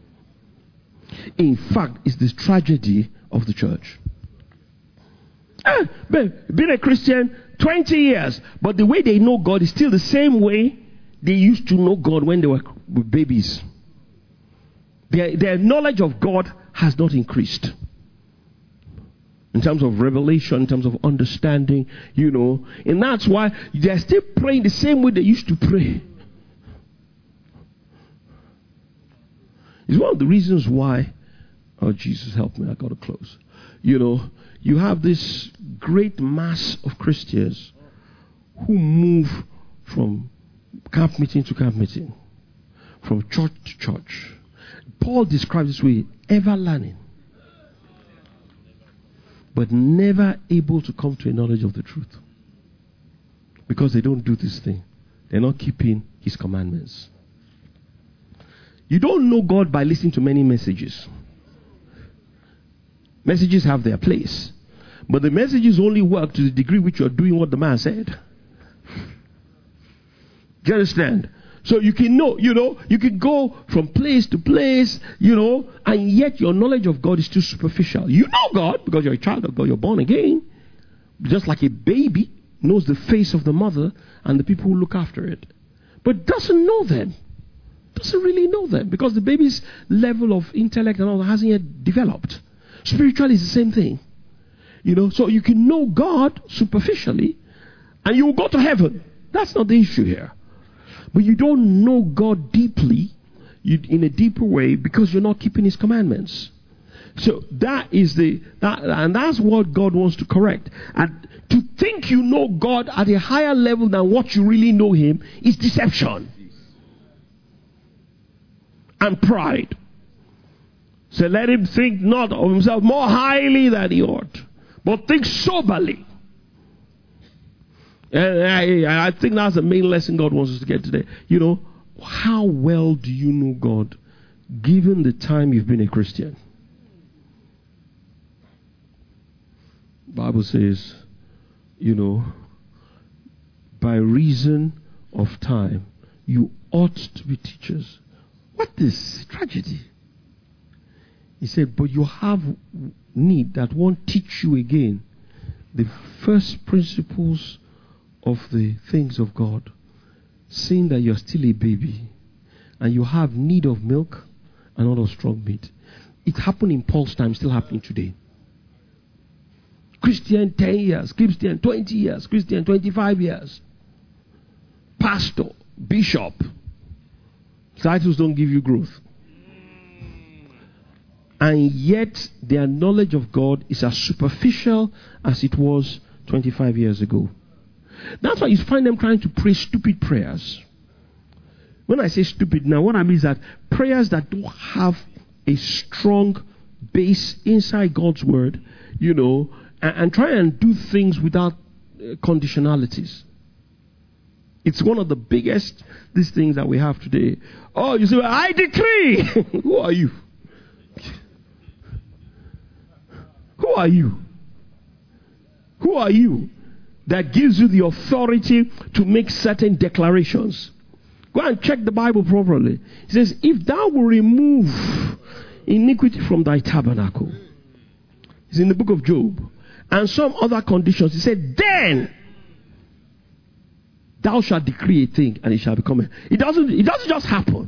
In fact, it's this tragedy of the church. Eh, been a Christian twenty years, but the way they know God is still the same way they used to know God when they were babies. Their, their knowledge of God has not increased. In terms of revelation, in terms of understanding, you know. And that's why they're still praying the same way they used to pray. It's one of the reasons why, oh, Jesus help me, I got to close. You know, you have this great mass of Christians who move from camp meeting to camp meeting, from church to church. Paul describes this way, ever learning, but never able to come to a knowledge of the truth. Because they don't do this thing. They're not keeping his commandments. You don't know God by listening to many messages. Messages have their place. But the messages only work to the degree which you're doing what the man said. Do you understand? So you can know, you know, you can go from place to place, you know, and yet your knowledge of God is too superficial. You know God because you're a child of God, you're born again. Just like a baby knows the face of the mother and the people who look after it. But doesn't know them. Doesn't really know them because the baby's level of intellect and all that hasn't yet developed. Spiritually, it's the same thing. You know, so you can know God superficially and you will go to heaven. That's not the issue here. But you don't know God deeply, you, in a deeper way, because you're not keeping his commandments. So that is the, that, and that's what God wants to correct. And to think you know God at a higher level than what you really know him is deception. And pride. So let him think not of himself more highly than he ought, but think soberly. And I, I think that's the main lesson God wants us to get today. You know, how well do you know God given the time you've been a Christian? The Bible says, you know, by reason of time, you ought to be teachers. What is tragedy? He said, but you have need that one teach you again the first principles of the things of God, seeing that you're still a baby and you have need of milk and not of strong meat. It happened in Paul's time, still happening today. Christian ten years, Christian twenty years, Christian twenty-five years. Pastor, bishop. Titles don't give you growth. and yet their knowledge of God is as superficial as it was twenty-five years ago. That's why you find them trying to pray stupid prayers. When I say stupid now, what I mean is that prayers that don't have a strong base inside God's word, you know, and, and try and do things without uh, conditionalities. It's one of the biggest these things that we have today. Oh, you say, well, I decree. Who are you? Who are you? Who are you that gives you the authority to make certain declarations? Go and check the Bible properly. It says, if thou will remove iniquity from thy tabernacle. It's in the book of Job. And some other conditions. He said, then thou shalt decree a thing and it shall become a... It doesn't, it doesn't just happen.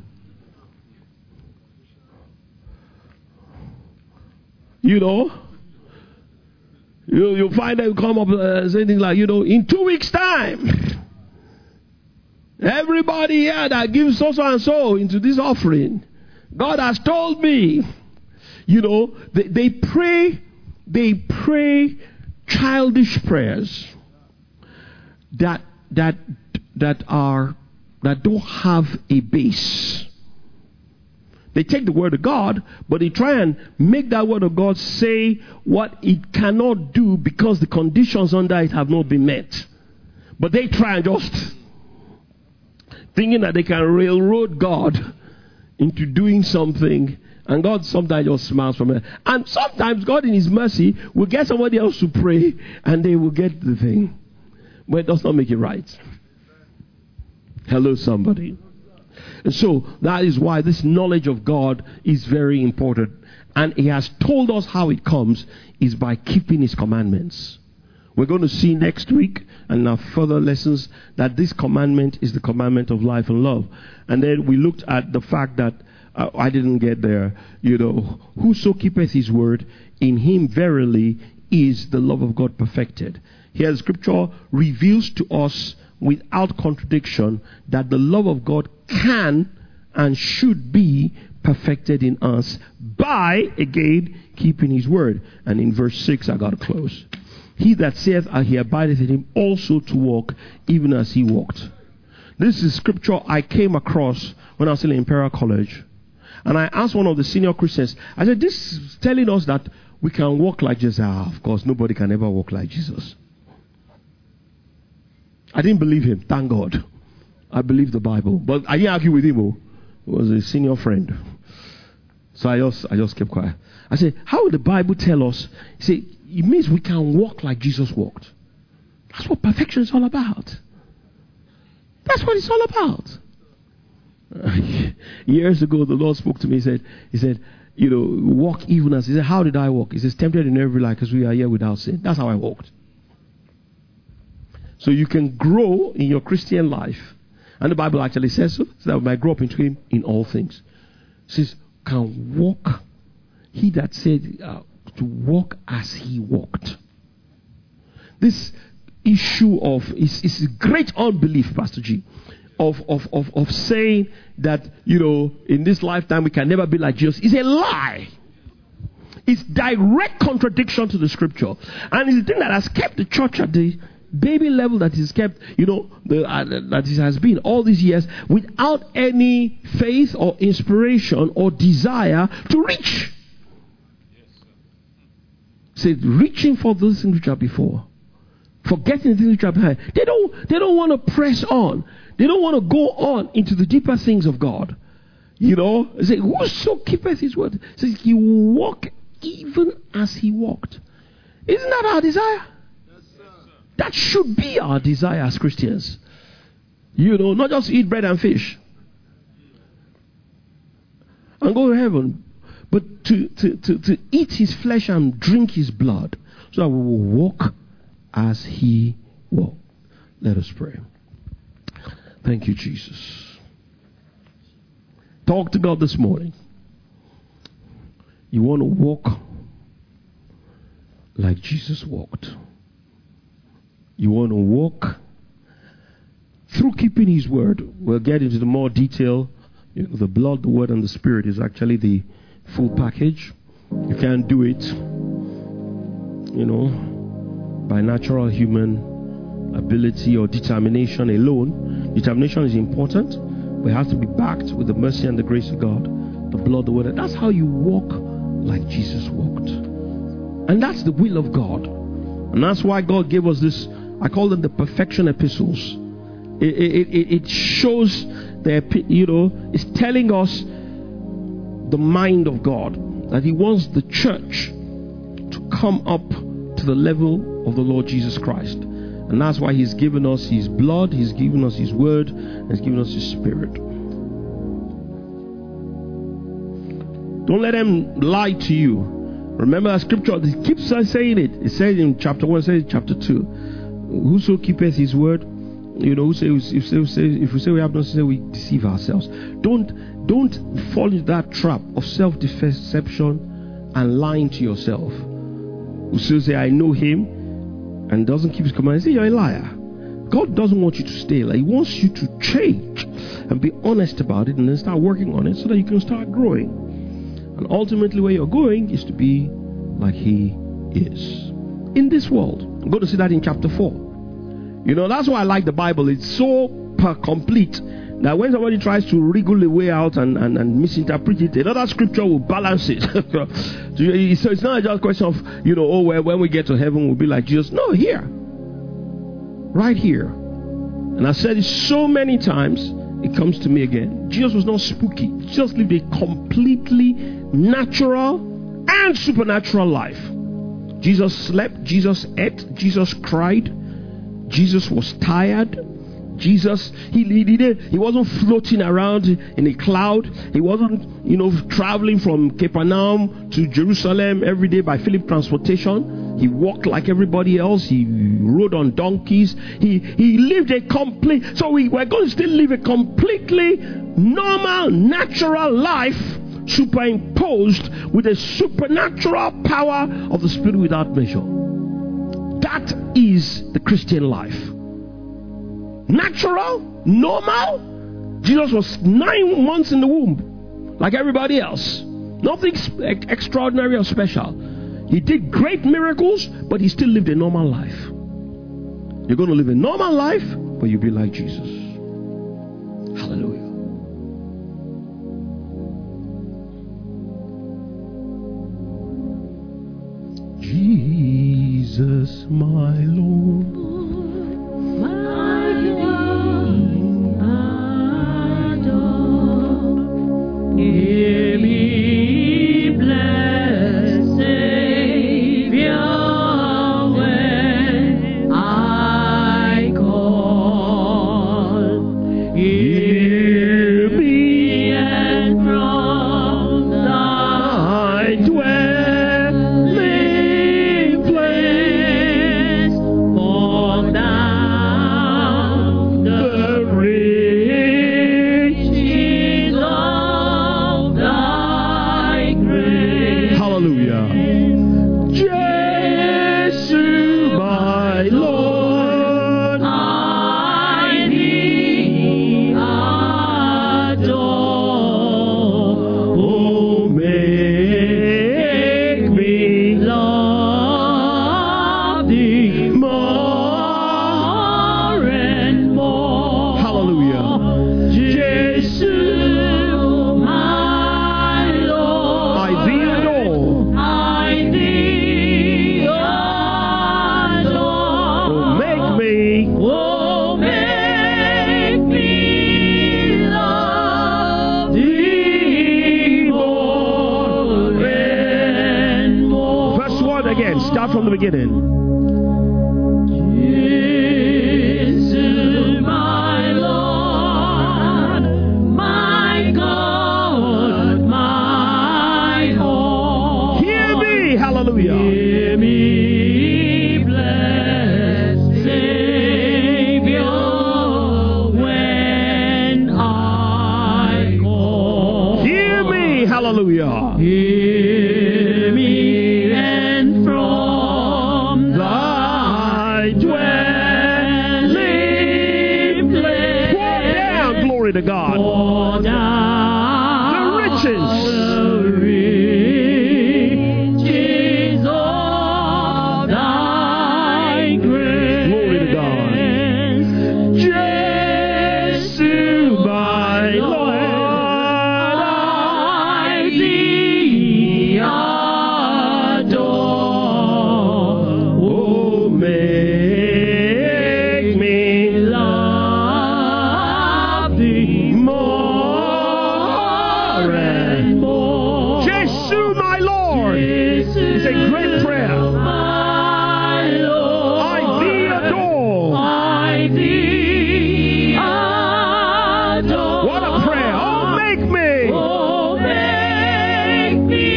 You know? You, you'll find them come up uh, saying things like, you know, in two weeks' time, everybody here that gives so, so and so into this offering, God has told me, you know, they, they pray, they pray childish prayers that that that are that don't have a base. They take the word of God, but they try and make that word of God say what it cannot do because the conditions under it have not been met. But they try and just thinking that they can railroad God into doing something, and God sometimes just smiles from it. And sometimes God in his mercy will get somebody else to pray and they will get the thing. But it does not make it right. Hello, somebody. And so that is why this knowledge of God is very important. And he has told us how it comes is by keeping his commandments. We're going to see next week and in our further lessons that this commandment is the commandment of life and love. And then we looked at the fact that uh, I didn't get there, you know, whoso keepeth his word, in him verily is the love of God perfected. Here the scripture reveals to us without contradiction that the love of God can and should be perfected in us by, again, keeping his word. And in verse six, I got to close. He that saith, and he abideth in him, also to walk, even as he walked. This is scripture I came across when I was in Imperial College. And I asked one of the senior Christians, I said, this is telling us that we can walk like Jesus. Ah, of course, nobody can ever walk like Jesus. I didn't believe him, thank God. I believed the Bible. But I didn't argue with him. Oh. He was a senior friend. So I just, I just kept quiet. I said, how would the Bible tell us? He said, it means we can walk like Jesus walked. That's what perfection is all about. That's what it's all about. Uh, years ago, the Lord spoke to me. He said, he said, you know, walk even as. He said, how did I walk? He says, tempted in every life because we are here without sin. That's how I walked. So you can grow in your Christian life. And the Bible actually says so, so that we might grow up into him in all things. It says, can walk. He that said uh, to walk as he walked. This issue of, is, is great unbelief, Pastor G, of, of, of, of saying that, you know, in this lifetime we can never be like Jesus is a lie. It's direct contradiction to the scripture. And it's the thing that has kept the church at the baby level that is kept, you know, the, uh, that it has been all these years without any faith or inspiration or desire to reach. Said reaching for those things which are before, forgetting the things which are behind. They don't. They don't want to press on. They don't want to go on into the deeper things of God. You know, say, whoso keepeth his word, says he will walk even as he walked. Isn't that our desire? That should be our desire as Christians. You know, not just eat bread and fish and go to heaven, but to, to, to, to eat his flesh and drink his blood, so that we will walk as he walked. Let us pray. Thank you, Jesus. Talk to God this morning. You want to walk like Jesus walked. You want to walk through keeping his word. We'll get into the more detail. You know, the blood, the word, and the spirit is actually the full package. You can't do it, you know, by natural human ability or determination alone. Determination is important, but it has to be backed with the mercy and the grace of God, the blood, the word. That's how you walk like Jesus walked. And that's the will of God. And that's why God gave us this, I call them the perfection epistles. It, it, it, it shows the, you know, it's telling us the mind of God, that He wants the church to come up to the level of the Lord Jesus Christ. And that's why He's given us His blood, He's given us His word, and He's given us His spirit. Don't let them lie to you. Remember that scripture, it keeps saying it. It says in chapter one, it says in chapter two, whoso keepeth His word, you know, who say, if, say, if we say we have not said, we deceive ourselves. Don't, don't fall into that trap of self-deception and lying to yourself. Who still say, I know Him, and doesn't keep His commandments. Say you're a liar. God doesn't want you to stay like He wants you to change and be honest about it, and then start working on it so that you can start growing. And ultimately where you're going is to be like He is in this world. I'm going to see that in chapter four. You know, that's why I like the Bible. It's so per complete that when somebody tries to wriggle a way out and, and, and misinterpret it, another scripture will balance it. So it's not just a question of, you know, oh, well, when we get to heaven, we'll be like Jesus. No, here. Right here. And I said it so many times, it comes to me again. Jesus was not spooky. Jesus lived a completely natural and supernatural life. Jesus slept. Jesus ate. Jesus cried. Jesus was tired. Jesus, he, he didn't, he wasn't floating around in a cloud. He wasn't, you know, traveling from Capernaum to Jerusalem every day by Philip transportation. He walked like everybody else. He rode on donkeys. He he lived a complete, so we, we're going to still live a completely normal, natural life, superimposed with a supernatural power of the Spirit without measure. That is the Christian life. Natural, normal. Jesus was nine months in the womb, like everybody else. Nothing extraordinary or special. He did great miracles, but he still lived a normal life. You're going to live a normal life, but you'll be like Jesus. Hallelujah. Jesus, my Lord. Hear me, blessed Savior, when I call. Hear me, and from thy dwelling place, fall down the riches of thy grace. Hallelujah. Jesus, my Lord. I thee adore. Oh, make me Love thee more and more. Hallelujah. Jesus, my Lord. I thee adore. I thee adore. Oh, make me. Oh, make me love thee more and more. Verse one again. Start from the beginning. Jesus, my Lord, my God, my all. Hear me. Hallelujah. Hear me, blessed Savior, when I call. Hear me. Hallelujah. Hear me, and from Thy dwelling place, Pour down, glory to God. pour down The riches. the Lord. It's a great prayer. My Lord, I thee adore. I thee adore. What a prayer. Oh, make me. Oh, make me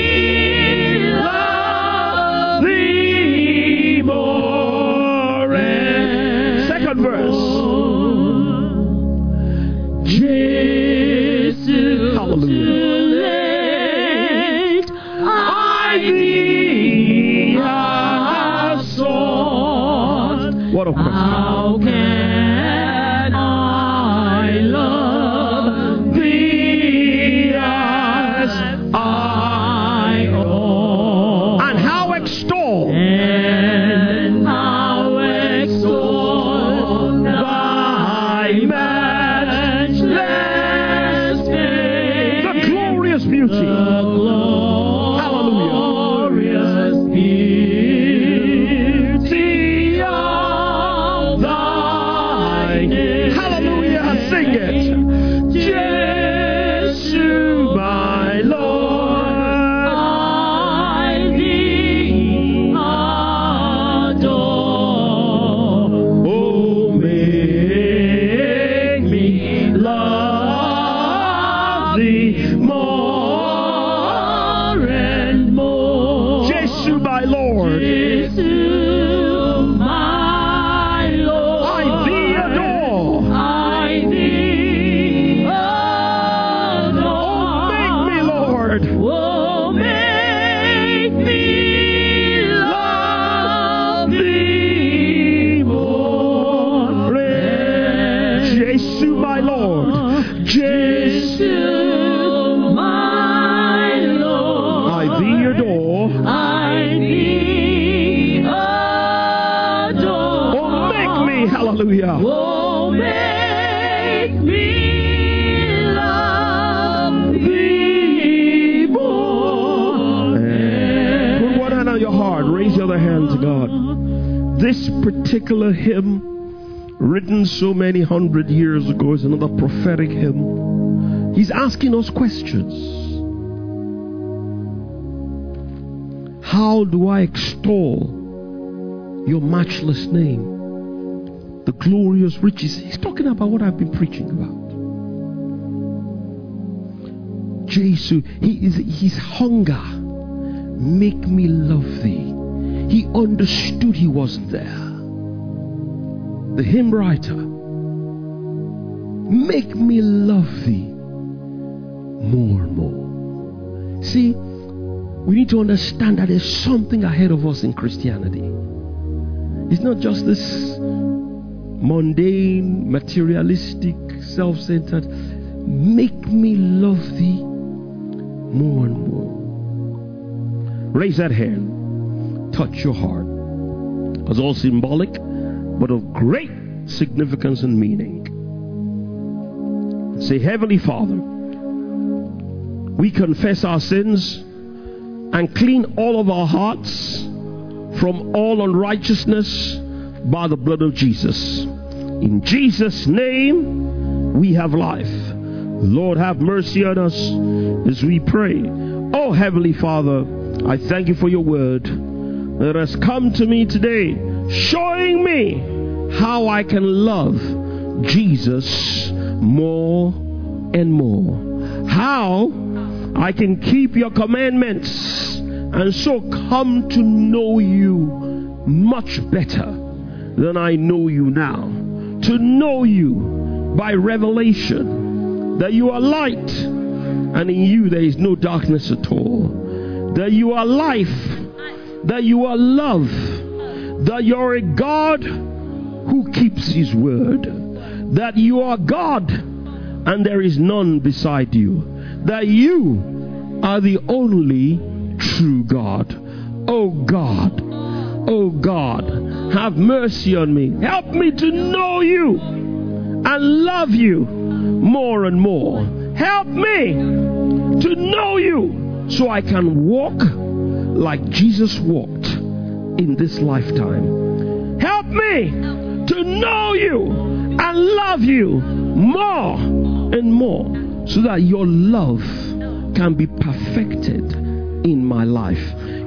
love thee more and Second verse. Jesus, Hallelujah. I thee have sought. What a prayer. How can I love thee as I ought? And how extol. And how extol thy matchless name. The glorious beauty. The glorious beauty of thy name. Hallelujah. Sing it. Jesus, my Lord, I thee adore. Oh, make me love thee more and more. Jesus, my Lord. Jesus, my Lord, I thee adore. I thee adore. Oh, make me, Lord. Oh, make me love thee more. Jesus, my Lord. Jesus, Jesus, my Lord, I thee adore. I thee adore. Oh, make me, hallelujah. Oh, make me love thee more. Put one hand on your heart. Raise your other hand to God. This particular hymn, written so many hundred years ago, is another prophetic hymn. He's asking us questions. How do I extol your matchless name? The glorious riches. He's talking about what I've been preaching about. Jesus, he is his hunger. Make me love thee. He understood he wasn't there. The hymn writer, make me love thee more and more. See, we need to understand that there's something ahead of us in Christianity. It's not just this mundane, materialistic, self-centered. Make me love thee more and more. Raise that hand. Touch your heart. It's all symbolic, but of great significance and meaning. Say, Heavenly Father, we confess our sins and clean all of our hearts from all unrighteousness by the blood of Jesus. In Jesus' name, we have life. Lord, have mercy on us as we pray. Oh, Heavenly Father, I thank you for your word that has come to me today, showing me how I can love Jesus more and more. How I can keep your commandments and so come to know you much better than I know you now. To know you by revelation, that you are light and in you there is no darkness at all. That you are life, that you are love, that you're a God who keeps his word, that you are God and there is none beside you, that you are the only true God. Oh God, oh God, have mercy on me. Help me to know you and love you more and more. Help me to know you so I can walk like Jesus walked in this lifetime. Help me to know you and love you more and more so that your love can be perfected in my life.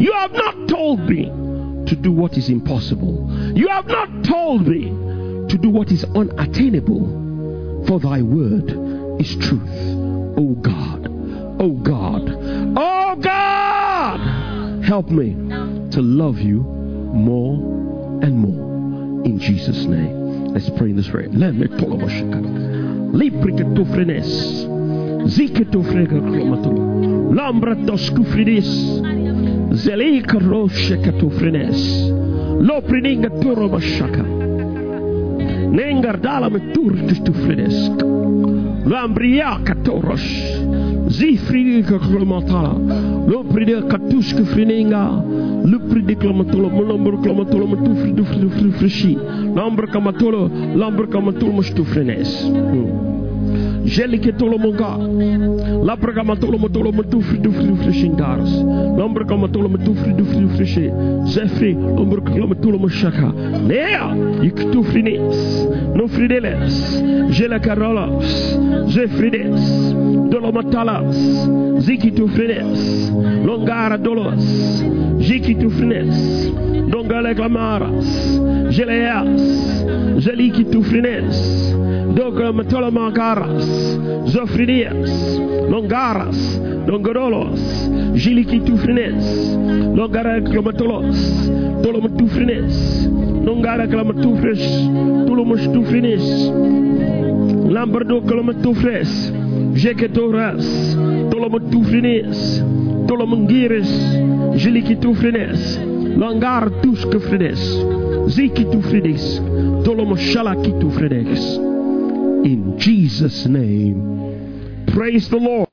You have not told me to do what is impossible. You have not told me to do what is unattainable. For thy word is truth. Oh God, oh God, oh God, help me to love you more and more. In Jesus' name. Let's pray in this prayer. Let me pull over Liprika frenes. Ziketo frega klomato. Lambra toskufridis. Zelika roshekato frenes. Loprininga turo mashaka. Nengardala meturtus tu frenes. Lambria katoros. Zifridika klomatala. Lopride katuska freninga. Lupride klomatolo. Mulambur klomatolo matufridu frishi. Lambra kamatolo. Lambra kamatolo mustu frenes. Jelike tolomonga, la pragamatolo motolo motufri dufri frishingaras, l'ombre kamatolo motufri dufri frishi, Zefri, l'ombre kamatolo moshaka, Nea, Iktufrinis, no frideles, Jela carolas, Zefrides, Dolomatalas, Zikitufrines, Longara dolos, Zikitufrines, Dongale clamaras, Geleas, Zelikitufrines, Doga Matolomagaras, Zofridias, Longaras, Longarolos, Gilikitufrines, Longara Clamatolos, Tolomatufrines, Longara Clamatufres, Tolomastufrines, Lambardo Calamatufres, Jeketoras, Tolomatufrines, Tolomangiris, Gilikitufrines, Longar Tuskefrines, Zikitufrines, Tolomoshalakitufrines. In Jesus' name, praise the Lord.